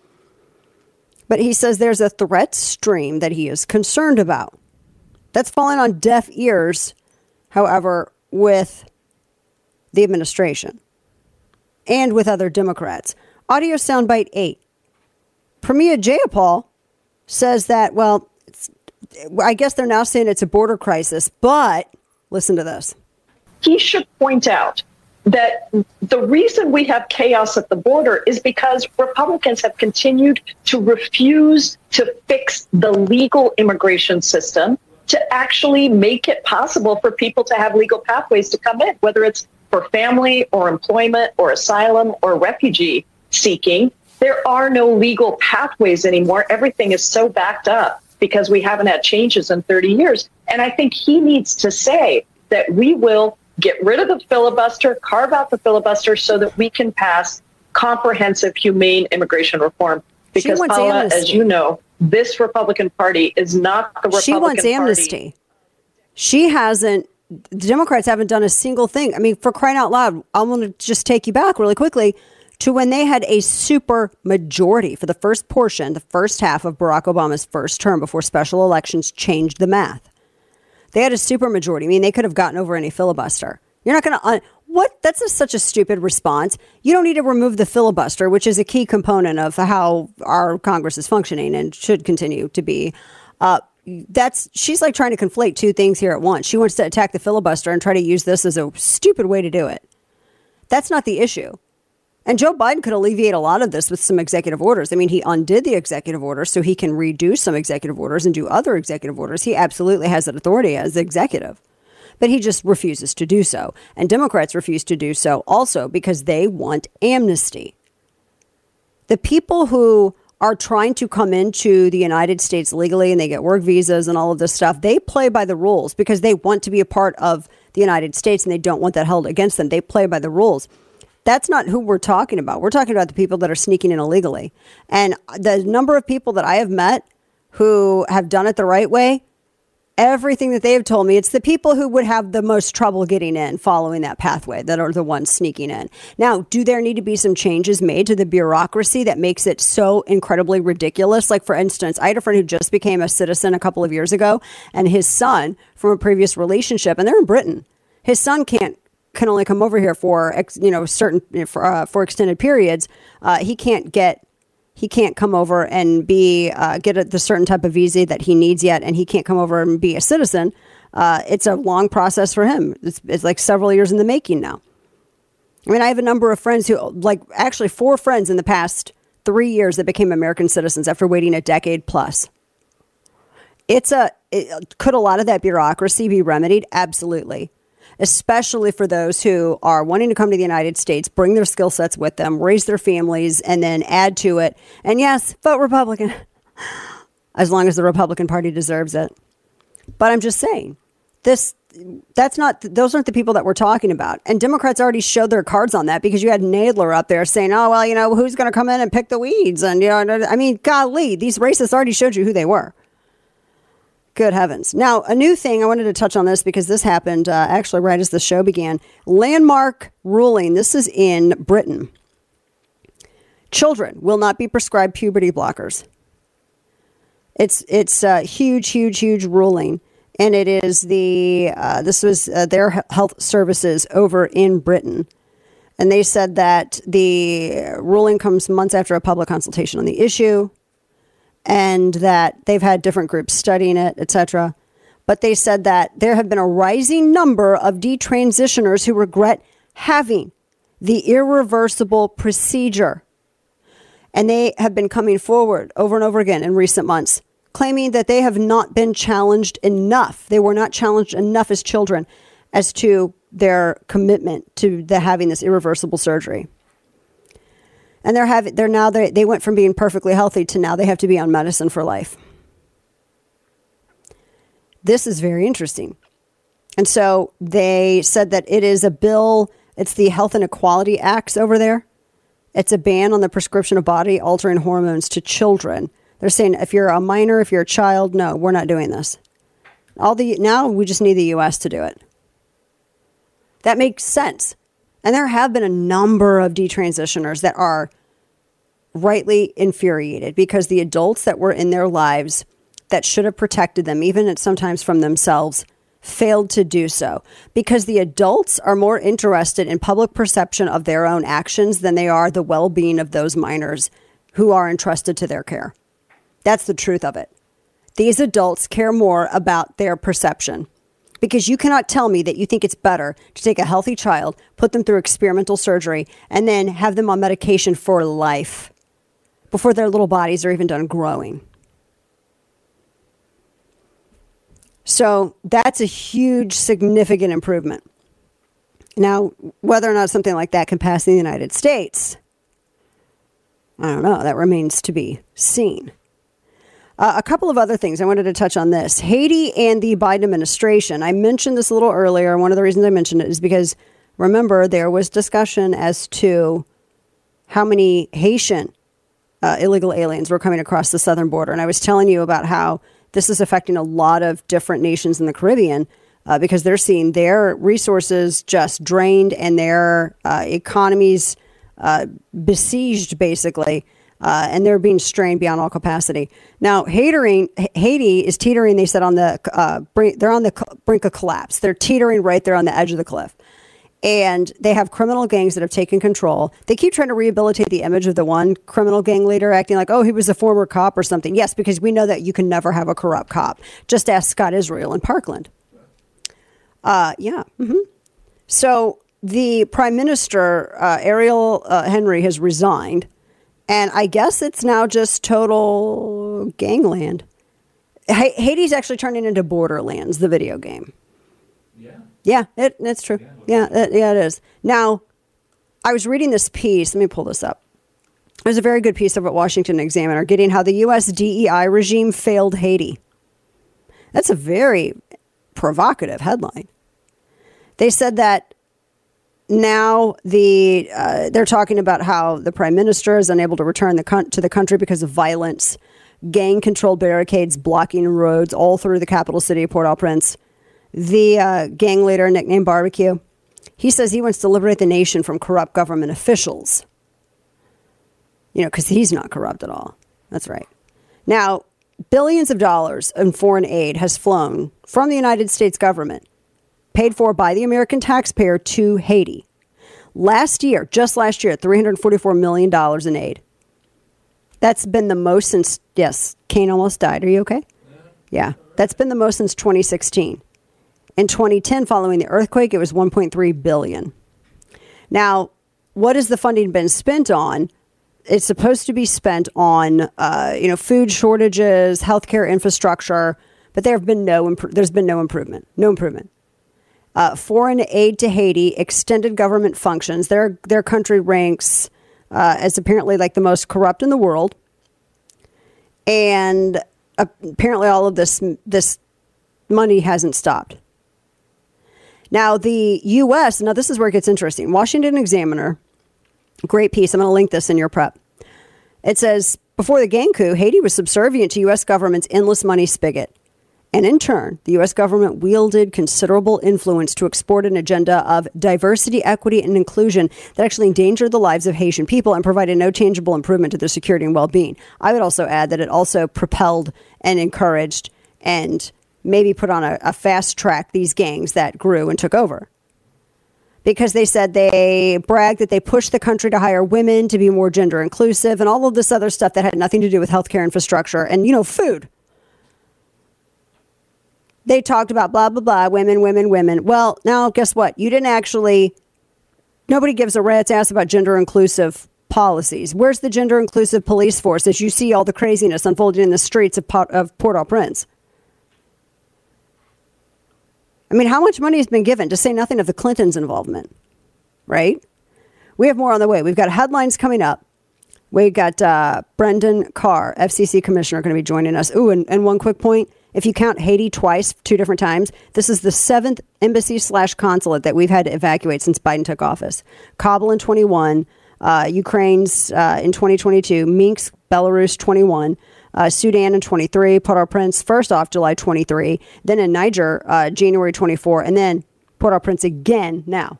But he says there's a threat stream that he is concerned about. That's fallen on deaf ears, however, with the administration and with other Democrats. Audio soundbite eight. Pramila Jayapal says that, well, it's, I guess they're now saying it's a border crisis, but listen to this. He should point out that the reason we have chaos at the border is because Republicans have continued to refuse to fix the legal immigration system to actually make it possible for people to have legal pathways to come in, whether it's for family or employment or asylum or refugee seeking. There are no legal pathways anymore. Everything is so backed up because we haven't had changes in thirty years. And I think he needs to say that we will get rid of the filibuster, carve out the filibuster so that we can pass comprehensive, humane immigration reform. Because, Paula, as you know, this Republican Party is not the Republican Party. She wants amnesty. She hasn't, the Democrats haven't done a single thing. I mean, for crying out loud, I'm going to just take you back really quickly to when they had a super majority for the first portion, the first half of Barack Obama's first term before special elections changed the math. They had a super majority. I mean, they could have gotten over any filibuster. You're not going to... Un- what? That's a, such a stupid response. You don't need to remove the filibuster, which is a key component of how our Congress is functioning and should continue to be. Uh, that's she's like trying to conflate two things here at once. She wants to attack the filibuster and try to use this as a stupid way to do it. That's not the issue. And Joe Biden could alleviate a lot of this with some executive orders. I mean, he undid the executive orders so he can redo some executive orders and do other executive orders. He absolutely has that authority as executive, but he just refuses to do so. And Democrats refuse to do so also because they want amnesty. The people who are trying to come into the United States legally and they get work visas and all of this stuff, they play by the rules because they want to be a part of the United States and they don't want that held against them. They play by the rules. That's not who we're talking about. We're talking about the people that are sneaking in illegally. And the number of people that I have met who have done it the right way, everything that they have told me, it's the people who would have the most trouble getting in following that pathway that are the ones sneaking in. Now, do there need to be some changes made to the bureaucracy that makes it so incredibly ridiculous? Like, for instance, I had a friend who just became a citizen a couple of years ago, and his son from a previous relationship, and they're in Britain, his son can't can only come over here for, you know, certain for, uh, for extended periods. Uh, he can't get he can't come over and be uh, get a, the certain type of visa that he needs yet. And he can't come over and be a citizen. Uh, it's a long process for him. It's, it's like several years in the making now. I mean, I have a number of friends who like actually four friends in the past three years that became American citizens after waiting a decade plus. It's a it, could a lot of that bureaucracy be remedied? Absolutely. Especially for those who are wanting to come to the United States, bring their skill sets with them, raise their families, and then add to it. And yes, vote Republican, as long as the Republican Party deserves it. But I'm just saying, this that's not those aren't the people that we're talking about. And Democrats already showed their cards on that because you had Nadler up there saying, oh, well, you know, who's going to come in and pick the weeds? And, you know, I mean, golly, these racists already showed you who they were. Good heavens. Now, a new thing, I wanted to touch on this because this happened uh, actually right as the show began. Landmark ruling. This is in Britain. Children will not be prescribed puberty blockers. It's it's a huge, huge, huge ruling. And it is the, uh, this was uh, their health services over in Britain. And they said that the ruling comes months after a public consultation on the issue. And that they've had different groups studying it, et cetera. But they said that there have been a rising number of detransitioners who regret having the irreversible procedure. And they have been coming forward over and over again in recent months, claiming that they have not been challenged enough. They were not challenged enough as children as to their commitment to the having this irreversible surgery. And they're having, they're now, they, they went from being perfectly healthy to now they have to be on medicine for life. This is very interesting. And so they said that it is a bill, it's the Health and Equality Acts over there. It's a ban on the prescription of body altering hormones to children. They're saying if you're a minor, if you're a child, no, we're not doing this. All the now we just need the U S to do it. That makes sense. And there have been a number of detransitioners that are rightly infuriated because the adults that were in their lives that should have protected them, even sometimes from themselves, failed to do so because the adults are more interested in public perception of their own actions than they are the well-being of those minors who are entrusted to their care. That's the truth of it. These adults care more about their perception because you cannot tell me that you think it's better to take a healthy child, put them through experimental surgery, and then have them on medication for life before their little bodies are even done growing. So that's a huge, significant improvement. Now, whether or not something like that can pass in the United States, I don't know. That remains to be seen. Uh, a couple of other things. I wanted to touch on this. Haiti and the Biden administration. I mentioned this a little earlier. One of the reasons I mentioned it is because, remember, there was discussion as to how many Haitian uh, illegal aliens were coming across the southern border. And I was telling you about how this is affecting a lot of different nations in the Caribbean uh, because they're seeing their resources just drained and their uh, economies uh, besieged, basically, uh, and they're being strained beyond all capacity. Now, Haiti, Haiti is teetering, they said, on the uh, brink, they're on the brink of collapse. They're teetering right there on the edge of the cliff. And they have criminal gangs that have taken control. They keep trying to rehabilitate the image of the one criminal gang leader, acting like, oh, he was a former cop or something. Yes, because we know that you can never have a corrupt cop. Just ask Scott Israel in Parkland. Uh, yeah. Mm-hmm. So the prime minister, uh, Ariel uh, Henry, has resigned. And I guess it's now just total gangland. Ha- Haiti's actually turning into Borderlands, the video game. Yeah, it, it's true. Yeah, it, yeah, it is. Now, I was reading this piece. Let me pull this up. It was a very good piece of a Washington Examiner, getting how the U S D E I regime failed Haiti. That's a very provocative headline. They said that now the uh, they're talking about how the prime minister is unable to return the con- to the country because of violence, gang-controlled barricades blocking roads all through the capital city of Port-au-Prince. The uh, gang leader, nicknamed Barbecue, he says he wants to liberate the nation from corrupt government officials. You know, because he's not corrupt at all. That's right. Now, billions of dollars in foreign aid has flown from the United States government, paid for by the American taxpayer, to Haiti. Last year, just last year, three hundred forty-four million dollars in aid. That's been the most since, yes, Kane almost died. Are you okay? Yeah. That's been the most since twenty sixteen. In twenty ten, following the earthquake, it was one point three billion dollars. Now, what has the funding been spent on? It's supposed to be spent on, uh, you know, food shortages, healthcare infrastructure, but there have been no. Imp- there's been no improvement. No improvement. Uh, foreign aid to Haiti, extended government functions. Their their country ranks uh, as apparently like the most corrupt in the world, and uh, apparently all of this this money hasn't stopped. Now, the U S, now this is where it gets interesting. Washington Examiner, great piece. I'm going to link this in your prep. It says, before the gang coup, Haiti was subservient to U S government's endless money spigot. And in turn, the U S government wielded considerable influence to export an agenda of diversity, equity, and inclusion that actually endangered the lives of Haitian people and provided no tangible improvement to their security and well-being. I would also add that it also propelled and encouraged and maybe put on a, a fast track these gangs that grew and took over. Because they said they bragged that they pushed the country to hire women, to be more gender inclusive, and all of this other stuff that had nothing to do with healthcare infrastructure and, you know, food. They talked about blah, blah, blah, women, women, women. Well, now, guess what? You didn't actually, nobody gives a rat's ass about gender inclusive policies? Where's the gender inclusive police force as you see all the craziness unfolding in the streets of, of Port-au-Prince? I mean, how much money has been given, to say nothing of the Clintons' involvement, right? We have more on the way. We've got headlines coming up. We got uh, Brendan Carr, F C C commissioner, going to be joining us. Ooh, and, and one quick point. If you count Haiti twice, two different times, this is the seventh embassy slash consulate that we've had to evacuate since Biden took office. Kabul in twenty-one, uh, Ukraine's uh, in twenty twenty-two, Minsk, Belarus twenty-one, uh, Sudan in twenty-three, Port-au-Prince first off July twenty-three, then in Niger, uh, January twenty-four, and then Port-au-Prince again now.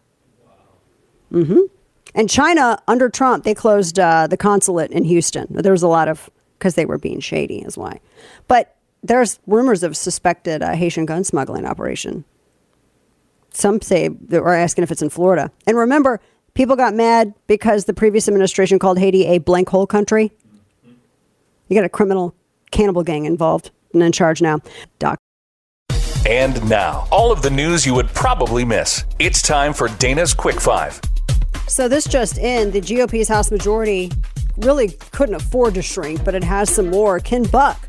Mm-hmm. And China, under Trump, they closed uh, the consulate in Houston. There was a lot of, because they were being shady is why. But there's rumors of suspected uh, Haitian gun smuggling operation. Some say, or asking if it's in Florida. And remember, people got mad because the previous administration called Haiti a blank hole country. You got a criminal cannibal gang involved and in charge now. Doc. And now, all of the news you would probably miss. It's time for Dana's Quick Five. So this just in, the G O P's House majority really couldn't afford to shrink, but it has some more. Ken Buck,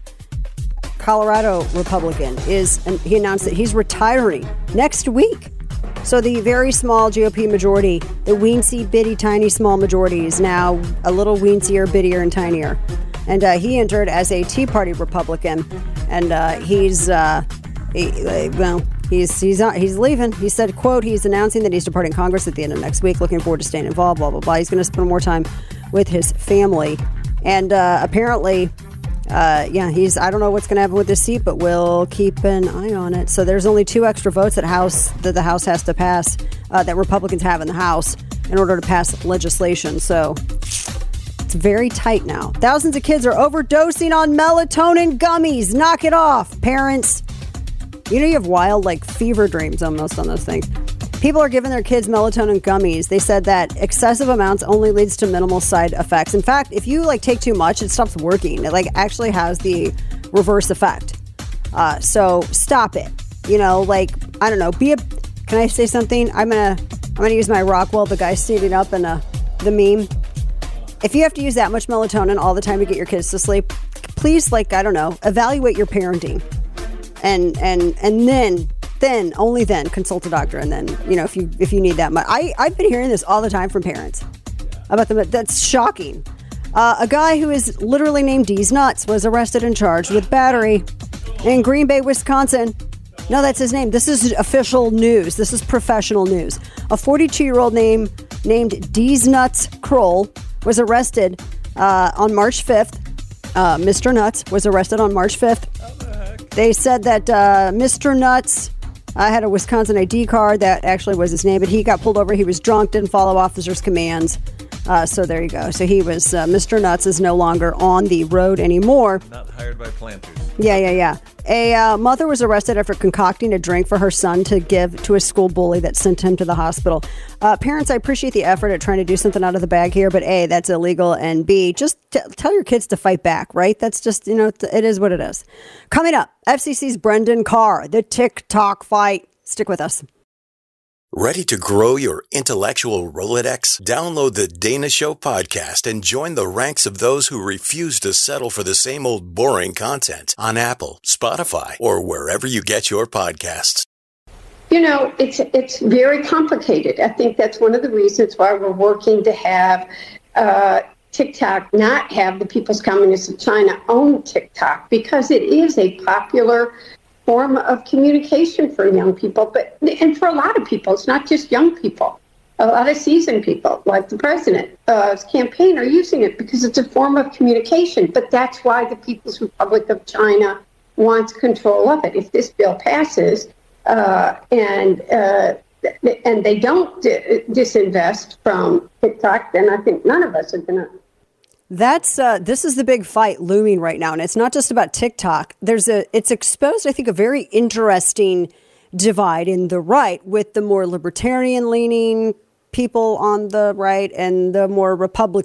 Colorado Republican, is and he announced that he's retiring next week. So the very small G O P majority, the weensy, bitty, tiny, small majority is now a little weensier, bittier, and tinier. And uh, he entered as a Tea Party Republican, and uh, he's uh, he, uh, well. He's he's not, he's leaving. He said, quote, he's announcing that he's departing Congress at the end of next week. Looking forward to staying involved, blah, blah, blah. He's going to spend more time with his family. And uh, apparently, uh, yeah, he's, I don't know what's going to happen with this seat, but we'll keep an eye on it. So there's only two extra votes that House that the House has to pass, uh, that Republicans have in the House in order to pass legislation. So it's very tight now. Thousands of kids are overdosing on melatonin gummies. Knock it off, parents. You know, you have wild, like, fever dreams almost on those things. People are giving their kids melatonin gummies. They said that excessive amounts only leads to minimal side effects. In fact, if you, like, take too much, it stops working. It, like, actually has the reverse effect. Uh, so stop it. You know, like, I don't know. Be a. Can I say something? I'm gonna. I'm gonna use my Rockwell, the guy standing up in a, the meme. If you have to use that much melatonin all the time to get your kids to sleep, please, like, I don't know, evaluate your parenting. And and and then then only then consult a doctor, and then, you know, if you if you need that much. I I've been hearing this all the time from parents about them. That's shocking. Uh, a guy who is literally named D's Nuts was arrested and charged with battery in Green Bay, Wisconsin. No, that's his name. This is official news. This is professional news. A forty-two-year-old name named D's Nuts Kroll was arrested uh, on March fifth. Uh, Mister Nuts was arrested on March fifth. They said that uh, Mister Nuts uh, had a Wisconsin I D card. That actually was his name, but he got pulled over. He was drunk, didn't follow officers' commands. Uh, so there you go. So he was, uh, Mister Nuts is no longer on the road anymore. Not hired by planters. Yeah, yeah, yeah. A uh, mother was arrested after concocting a drink for her son to give to a school bully that sent him to the hospital. Uh, parents, I appreciate the effort at trying to do something out of the bag here, but A, that's illegal, and B, just t- tell your kids to fight back, right? That's just, you know, it is what it is. Coming up, F C C's Brendan Carr, the TikTok fight. Stick with us. Ready to grow your intellectual Rolodex? Download the Dana Show podcast and join the ranks of those who refuse to settle for the same old boring content on Apple, Spotify, or wherever you get your podcasts. You know, it's it's very complicated. I think that's one of the reasons why we're working to have uh, TikTok not have the People's Communist of China own TikTok, because it is a popular form of communication for young people, but and for a lot of people. It's not just young people. A lot of seasoned people, like the president's uh, campaign, are using it because it's a form of communication. But that's why the People's Republic of China wants control of it. If this bill passes uh, and uh, and they don't d- disinvest from TikTok, then I think none of us are going to. That's uh, this is the big fight looming right now, and it's not just about TikTok. There's a it's exposed, I think, a very interesting divide in the right, with the more libertarian leaning people on the right and the more Republican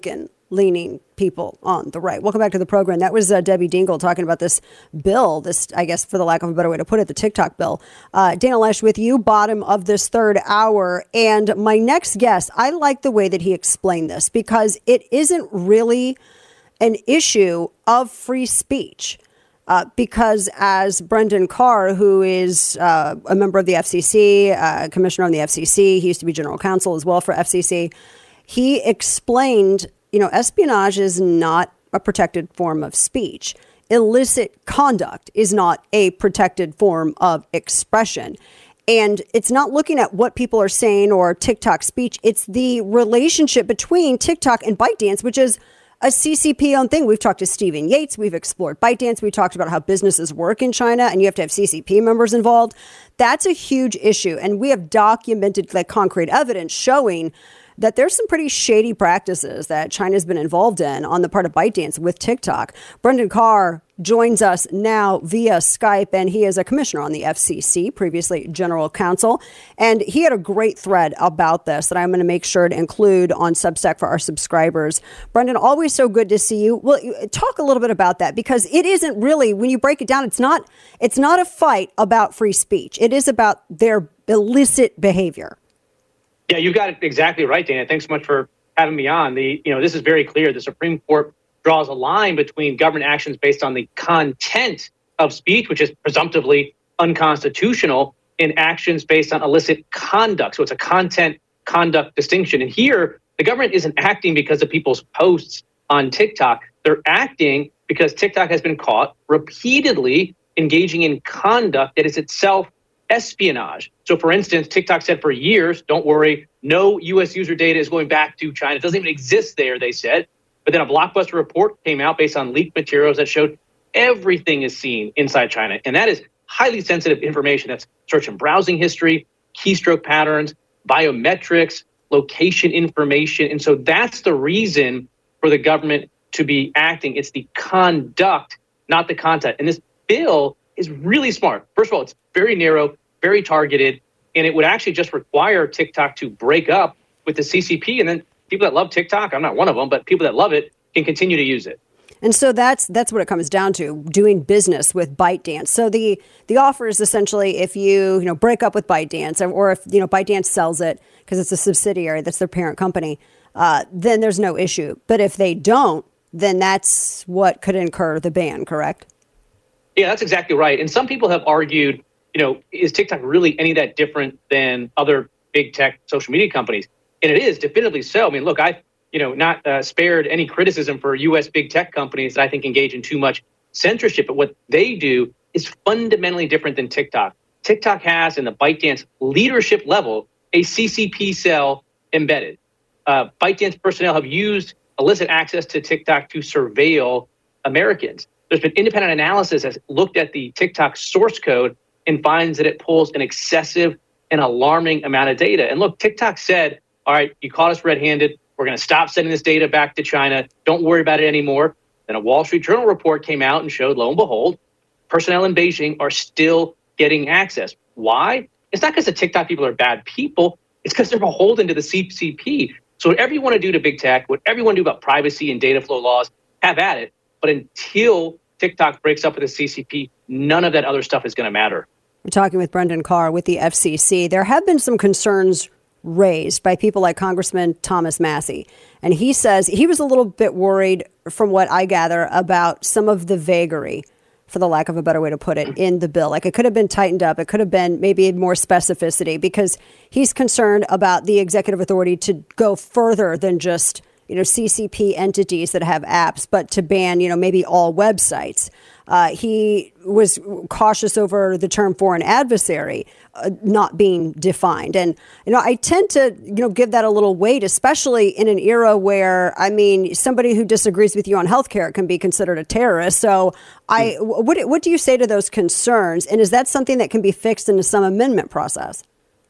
leaning people on the right. Welcome back to the program. That was uh, Debbie Dingle talking about this bill, this, I guess, for the lack of a better way to put it, the TikTok bill. Uh, Dana Loesch with you, bottom of this third hour. And my next guest, I like the way that he explained this because it isn't really an issue of free speech. Uh, because as Brendan Carr, who is uh, a member of the F C C, uh, commissioner on the F C C, he used to be general counsel as well for F C C, he explained, you know, espionage is not a protected form of speech. Illicit conduct is not a protected form of expression. And it's not looking at what people are saying or TikTok speech. It's the relationship between TikTok and ByteDance, which is a C C P-owned thing. We've talked to Stephen Yates. We've explored ByteDance. We talked about how businesses work in China, and you have to have C C P members involved. That's a huge issue. And we have documented like concrete evidence showing that there's some pretty shady practices that China's been involved in on the part of ByteDance with TikTok. Brendan Carr joins us now via Skype, and he is a commissioner on the F C C, previously general counsel. And he had a great thread about this that I'm going to make sure to include on Substack for our subscribers. Brendan, always so good to see you. Well, talk a little bit about that, because it isn't really, when you break it down, it's not, it's not a fight about free speech. It is about their illicit behavior. Yeah, you got it exactly right, Dana. Thanks so much for having me on. The, you know, this is very clear. The Supreme Court draws a line between government actions based on the content of speech, which is presumptively unconstitutional, and actions based on illicit conduct. So it's a content-conduct distinction. And here, the government isn't acting because of people's posts on TikTok. They're acting because TikTok has been caught repeatedly engaging in conduct that is itself espionage. So, for instance, TikTok said for years, don't worry, no U S user data is going back to China. It doesn't even exist there, they said. But then a Blockbuster report came out based on leaked materials that showed everything is seen inside China. And that is highly sensitive information. That's search and browsing history, keystroke patterns, biometrics, location information. And so that's the reason for the government to be acting. It's the conduct, not the content. And this bill is really smart. First of all, it's very narrow, very targeted, and it would actually just require TikTok to break up with the C C P, and then people that love TikTok, I'm not one of them, but people that love it can continue to use it. And so that's that's what it comes down to, doing business with ByteDance. So the the offer is essentially if you, you know, break up with ByteDance, or if, you know, ByteDance sells it because it's a subsidiary, that's their parent company, uh, then there's no issue. But if they don't, then that's what could incur the ban, correct? Yeah, that's exactly right. And some people have argued, you know, is TikTok really any that different than other big tech social media companies? And it is definitively so. I mean, look, I've, you know, not uh, spared any criticism for U S big tech companies that I think engage in too much censorship. But what they do is fundamentally different than TikTok. TikTok has, in the ByteDance leadership level, a C C P cell embedded. Uh, ByteDance personnel have used illicit access to TikTok to surveil Americans. There's been independent analysis that's looked at the TikTok source code and finds that it pulls an excessive and alarming amount of data. And look, TikTok said, all right, you caught us red-handed. We're going to stop sending this data back to China. Don't worry about it anymore. Then a Wall Street Journal report came out and showed, lo and behold, personnel in Beijing are still getting access. Why? It's not because the TikTok people are bad people. It's because they're beholden to the C C P. So whatever you want to do to big tech, whatever you want to do about privacy and data flow laws, have at it. But until TikTok breaks up with the C C P, none of that other stuff is going to matter. We're talking with Brendan Carr with the F C C. There have been some concerns raised by people like Congressman Thomas Massie. And he says he was a little bit worried, from what I gather, about some of the vagary, for the lack of a better way to put it, in the bill. Like, it could have been tightened up. It could have been maybe more specificity, because he's concerned about the executive authority to go further than just, you know, C C P entities that have apps, but to ban, you know, maybe all websites. Uh, he was cautious over the term foreign adversary uh, not being defined. And, you know, I tend to, you know, give that a little weight, especially in an era where, I mean, somebody who disagrees with you on healthcare can be considered a terrorist. So I, what, what do you say to those concerns? And is that something that can be fixed in some amendment process?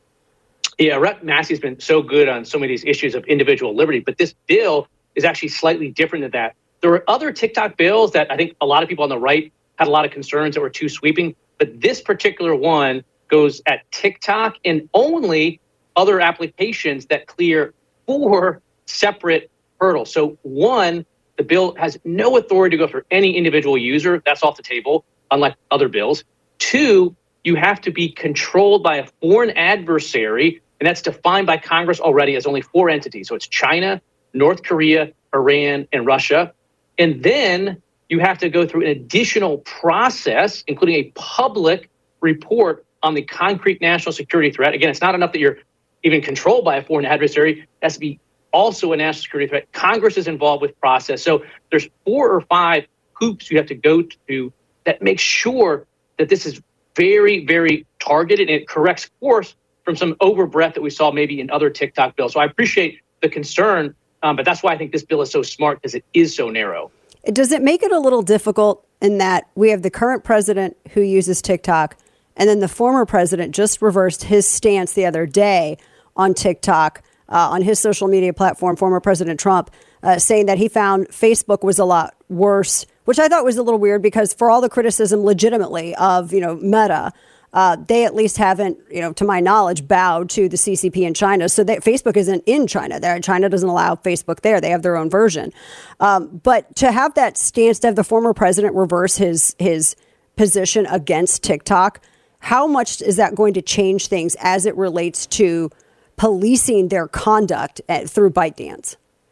Yeah, Rep Massey's been so good on so many of these issues of individual liberty, but this bill is actually slightly different than that. There were other TikTok bills that I think a lot of people on the right had a lot of concerns that were too sweeping, but this particular one goes at TikTok and only other applications that clear four separate hurdles. So one, the bill has no authority to go for any individual user. That's off the table, unlike other bills. Two, you have to be controlled by a foreign adversary, and that's defined by Congress already as only four entities. So it's China, North Korea, Iran, and Russia. And then you have to go through an additional process, including a public report on the concrete national security threat. Again, it's not enough that you're even controlled by a foreign adversary. It has to be also a national security threat. Congress is involved with process. So there's four or five hoops you have to go to that make sure that this is very, very targeted and it corrects course from some overbreadth that we saw maybe in other TikTok bills. So I appreciate the concern, um, but that's why I think this bill is so smart, because it is so narrow. Does it make it a little difficult in that we have the current president who uses TikTok, and then the former president just reversed his stance the other day on TikTok, uh, on his social media platform, former President Trump, uh, saying that he found Facebook was a lot worse, which I thought was a little weird because for all the criticism legitimately of, you know, Meta, uh, they at least haven't, you know, to my knowledge, bowed to the C C P in China. So that Facebook isn't in China. There, China doesn't allow Facebook there. They have their own version. Um, but to have that stance, to have the former president reverse his his position against TikTok, how much is that going to change things as it relates to policing their conduct at, through ByteDance?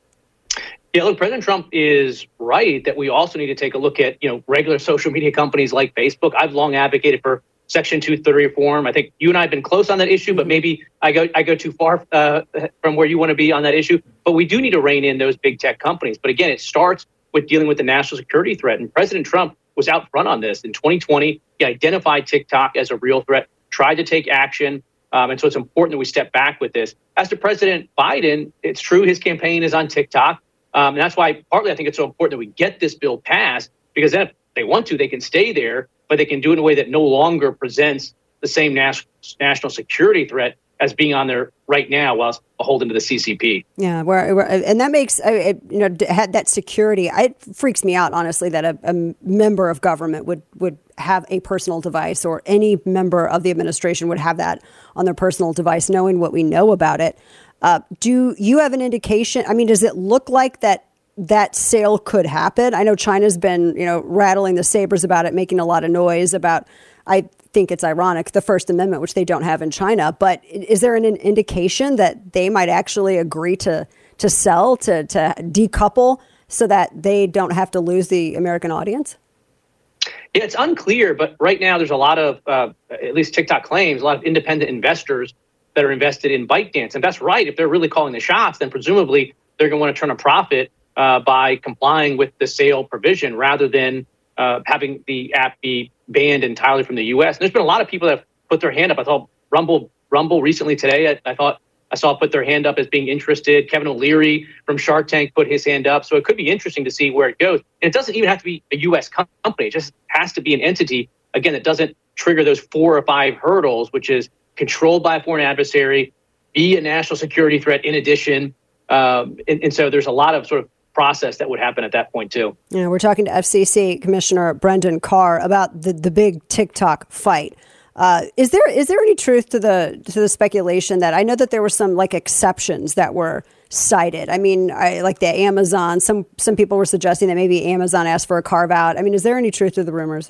Yeah, look, President Trump is right that we also need to take a look at, you know, regular social media companies like Facebook. I've long advocated for Section two thirty reform. I think you and I have been close on that issue, but maybe I go I go too far uh, from where you want to be on that issue. But we do need to rein in those big tech companies. But again, it starts with dealing with the national security threat. And President Trump was out front on this. In twenty twenty, he identified TikTok as a real threat, tried to take action. Um, and so it's important that we step back with this. As to President Biden, it's true his campaign is on TikTok. Um, and that's why partly I think it's so important that we get this bill passed, because then if they want to, they can stay there, but they can do it in a way that no longer presents the same nas- national security threat as being on there right now while it's beholden to the C C P. Yeah, where, where and that makes, uh, it, you know, had that security. It freaks me out, honestly, that a, a member of government would, would have a personal device, or any member of the administration would have that on their personal device, knowing what we know about it. Uh, do you have an indication? I mean, does it look like that that sale could happen? I know China's been, you know, rattling the sabers about it, making a lot of noise about, I think it's ironic, the First Amendment, which they don't have in China. But is there an indication that they might actually agree to to sell, to, to decouple, so that they don't have to lose the American audience? Yeah, it's unclear, but right now there's a lot of, uh, at least TikTok claims, a lot of independent investors that are invested in ByteDance. And that's right. If they're really calling the shots, then presumably they're going to want to turn a profit uh, by complying with the sale provision rather than uh, having the app be banned entirely from the U S. And there's been a lot of people that have put their hand up. I thought Rumble Rumble recently today, I, I thought I saw put their hand up as being interested. Kevin O'Leary from Shark Tank put his hand up. So it could be interesting to see where it goes. And it doesn't even have to be a U S company. It just has to be an entity, again, that doesn't trigger those four or five hurdles, which is controlled by a foreign adversary, be a national security threat in addition. Um, and, and so there's a lot of sort of process that would happen at that point, too. You know, we're talking to F C C Commissioner Brendan Carr about the, the big TikTok fight. Uh, is there is there any truth to the to the speculation that I know that there were some like exceptions that were cited? I mean, I, like the Amazon. Some some people were suggesting that maybe Amazon asked for a carve out. I mean, is there any truth to the rumors?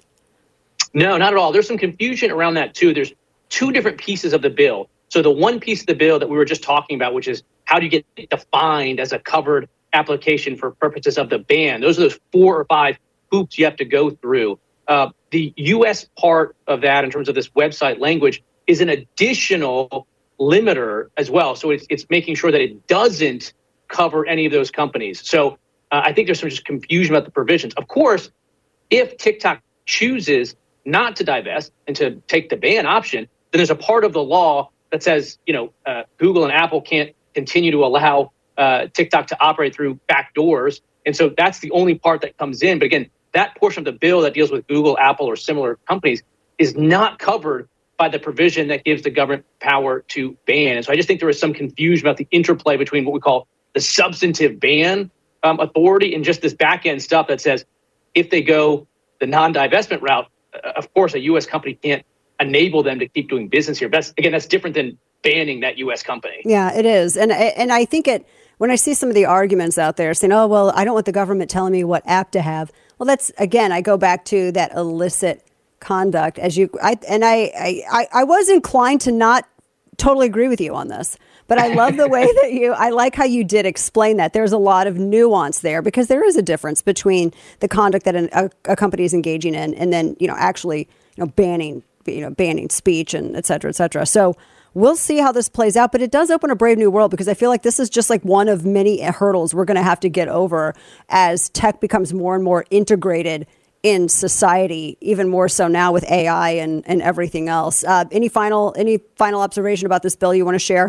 No, not at all. There's some confusion around that, too. There's two different pieces of the bill. So the one piece of the bill that we were just talking about, which is how do you get defined as a covered application for purposes of the ban? Those are those four or five hoops you have to go through. Uh, the U S part of that, in terms of this website language, is an additional limiter as well. So it's, it's making sure that it doesn't cover any of those companies. So uh, I think there's some just confusion about the provisions. Of course, if TikTok chooses not to divest and to take the ban option, then there's a part of the law that says, you know, uh, Google and Apple can't continue to allow uh, TikTok to operate through back doors. And so that's the only part that comes in. But again, that portion of the bill that deals with Google, Apple, or similar companies is not covered by the provision that gives the government power to ban. And so I just think there is some confusion about the interplay between what we call the substantive ban um, authority and just this back end stuff that says if they go the non-divestment route, uh, of course, a U S company can't enable them to keep doing business here. But that's, again, that's different than banning that U S company. Yeah, it is. And and I think it when I see some of the arguments out there saying, oh, well, I don't want the government telling me what app to have. Well, that's, again, I go back to that illicit conduct as you, I, and I, I, I was inclined to not totally agree with you on this, but I love the way that you, I like how you did explain that. There's a lot of nuance there because there is a difference between the conduct that an, a, a company is engaging in and then, you know, actually, you know, banning, you know, banning speech and et cetera, et cetera. So we'll see how this plays out, but it does open a brave new world because I feel like this is just like one of many hurdles we're going to have to get over as tech becomes more and more integrated in society, even more so now with A I and, and everything else. Uh, any final any final observation about this bill you want to share?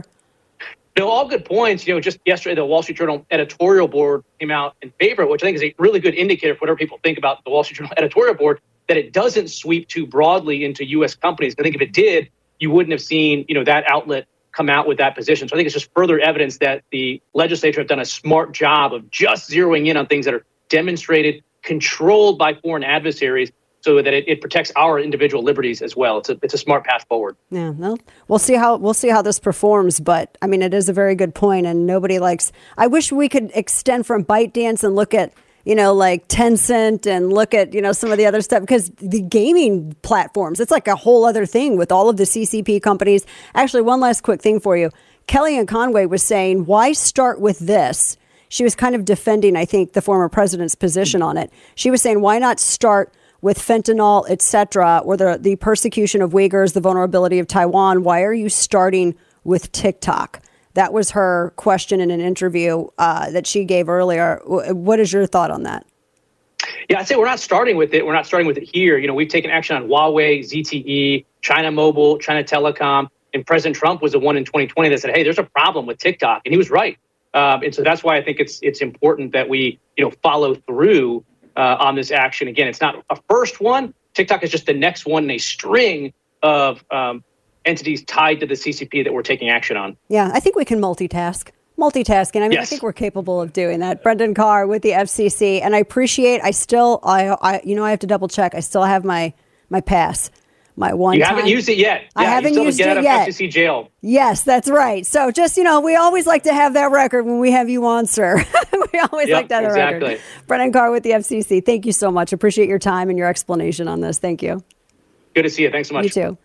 No, all good points. You know, just yesterday, the Wall Street Journal editorial board came out in favor, which I think is a really good indicator for whatever people think about the Wall Street Journal editorial board, that it doesn't sweep too broadly into U S companies. I think if it did, you wouldn't have seen, you know, that outlet come out with that position. So I think it's just further evidence that the legislature have done a smart job of just zeroing in on things that are demonstrated, controlled by foreign adversaries, so that it, it protects our individual liberties as well. It's a it's a smart path forward. Yeah, well, we'll see how we'll see how this performs. But I mean, it is a very good point, and nobody likes. I wish we could extend from ByteDance and look at, you know, like Tencent and look at, you know, some of the other stuff, because the gaming platforms, it's like a whole other thing with all of the C C P companies. Actually, one last quick thing for you. Kellyanne Conway was saying, why start with this? She was kind of defending, I think, the former president's position on it. She was saying, why not start with fentanyl, et cetera, or the, the persecution of Uyghurs, the vulnerability of Taiwan? Why are you starting with TikTok? That was her question in an interview uh, that she gave earlier. What is your thought on that? Yeah, I'd say we're not starting with it. We're not starting with it here. You know, we've taken action on Huawei, Z T E, China Mobile, China Telecom, and President Trump was the one in twenty twenty that said, hey, there's a problem with TikTok. And he was right. Um, and so that's why I think it's it's important that we, you know, follow through uh, on this action. Again, it's not a first one. TikTok is just the next one in a string of um, entities tied to the C C P that we're taking action on. Yeah, I think we can multitask. Multitasking. I mean, Yes. I think we're capable of doing that. Brendan Carr with the F C C, and I appreciate. I still, I, I, you know, I have to double check. I still have my my pass, my one. You haven't time. used it yet. I Yeah, haven't you still used get it out of yet. F C C jail. Yes, that's right. So just, you know, we always like to have that record when we have you on, sir. we always Yep, like to have the exactly. record. Brendan Carr with the F C C. Thank you so much. Appreciate your time and your explanation on this. Thank you. Good to see you. Thanks so much. You too.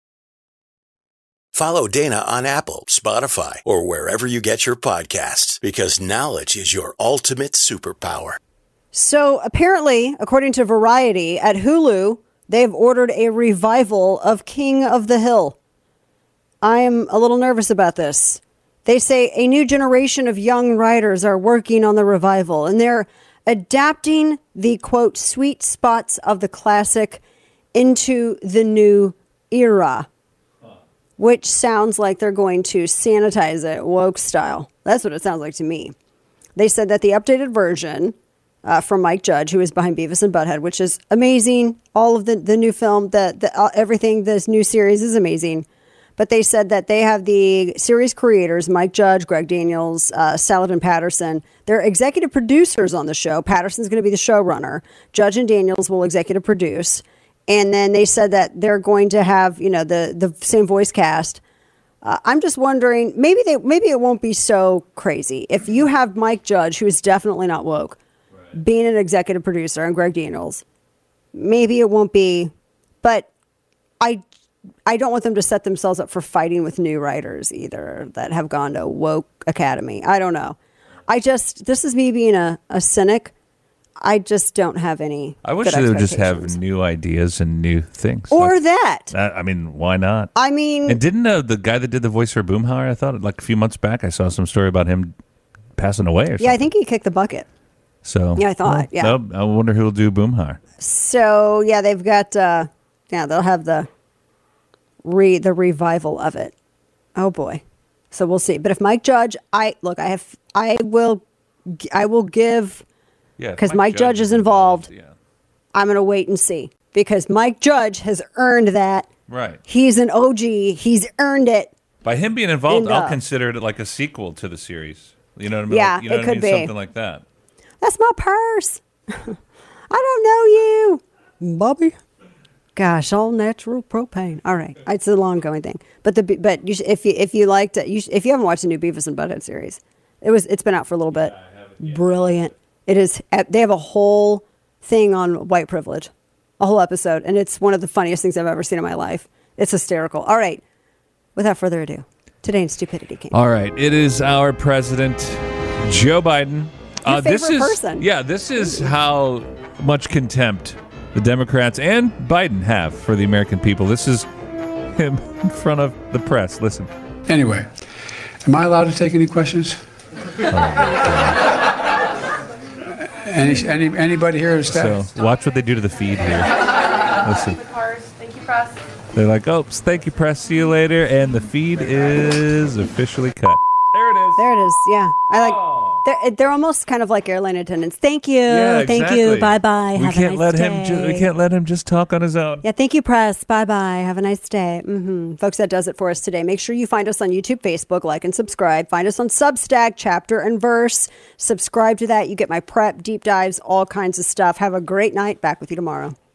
Follow Dana on Apple, Spotify, or wherever you get your podcasts, because knowledge is your ultimate superpower. So apparently, according to Variety, at Hulu, they've ordered a revival of King of the Hill. I am a little nervous about this. They say a new generation of young writers are working on the revival, and they're adapting the, quote, sweet spots of the classic into the new era, which sounds like they're going to sanitize it woke style. That's what it sounds like to me. They said that the updated version uh, from Mike Judge, who is behind Beavis and Butthead, which is amazing. All of the, the new film, the, the uh, everything, this new series is amazing. But they said that they have the series creators, Mike Judge, Greg Daniels, uh, Saladin Patterson. They're executive producers on the show. Patterson's going to be the showrunner. Judge and Daniels will executive produce. And then they said that they're going to have, you know, the, the same voice cast. Uh, I'm just wondering, maybe they maybe it won't be so crazy. If you have Mike Judge, who is definitely not woke, right, being an executive producer, and Greg Daniels, maybe it won't be. But I, I don't want them to set themselves up for fighting with new writers either that have gone to woke academy. I don't know. I just, this is me being a, a cynic. I just don't have any. I wish good they would just have expectations. new ideas and new things. Or Like, that. that- I mean, why not? I mean, And didn't uh, the guy that did the voice for Boomhauer, I thought like a few months back, I saw some story about him passing away or something. yeah, I think he kicked the bucket. So Yeah, I thought, well, yeah. no, I wonder who will do Boomhauer. So yeah, they've got uh yeah, they'll have the re the revival of it. Oh boy. So we'll see. But if Mike Judge, I look, I have I will I will give Yeah, because Mike, Judge, is involved. I'm going to wait and see because Mike Judge has earned that. Right. He's an O G. He's earned it. By him being involved, And, uh, I'll consider it like a sequel to the series. You know what I mean? Yeah, Like, you know it what could I mean? be. Something like that. That's my purse. I don't know you, Bobby. Gosh, all natural propane. All right, it's a long going thing. But the but you, sh- if you if you liked it, you sh- if you haven't watched the new Beavis and Butthead series, It was. It's been out for a little bit. Brilliant. It is. They have a whole thing on white privilege, a whole episode, and it's one of the funniest things I've ever seen in my life. It's hysterical. All right. Without further ado, today in Stupidity King. All right. It is our president, Joe Biden. Your Uh, this favorite is person. yeah. This is how much contempt the Democrats and Biden have for the American people. This is him in front of the press. Listen. Anyway, am I allowed to take any questions? Any, any anybody here is staff? So watch what they do to the feed here. Listen. Thank you, press. They're like, oh, thank you, press. See you later. And the feed is officially cut. There it is. There it is. Yeah. I like. They're, they're almost kind of like airline attendants. Thank you. Yeah, Thank exactly. you. Bye bye. We Have can't a nice let day. him. Ju- we can't let him just talk on his own. Yeah, thank you, press. Bye-bye. Have a nice day. Mm-hmm. Folks, that does it for us today. Make sure you find us on YouTube, Facebook, like and subscribe. Find us on Substack, Chapter and Verse. Subscribe to that. You get my prep, deep dives, all kinds of stuff. Have a great night. Back with you tomorrow.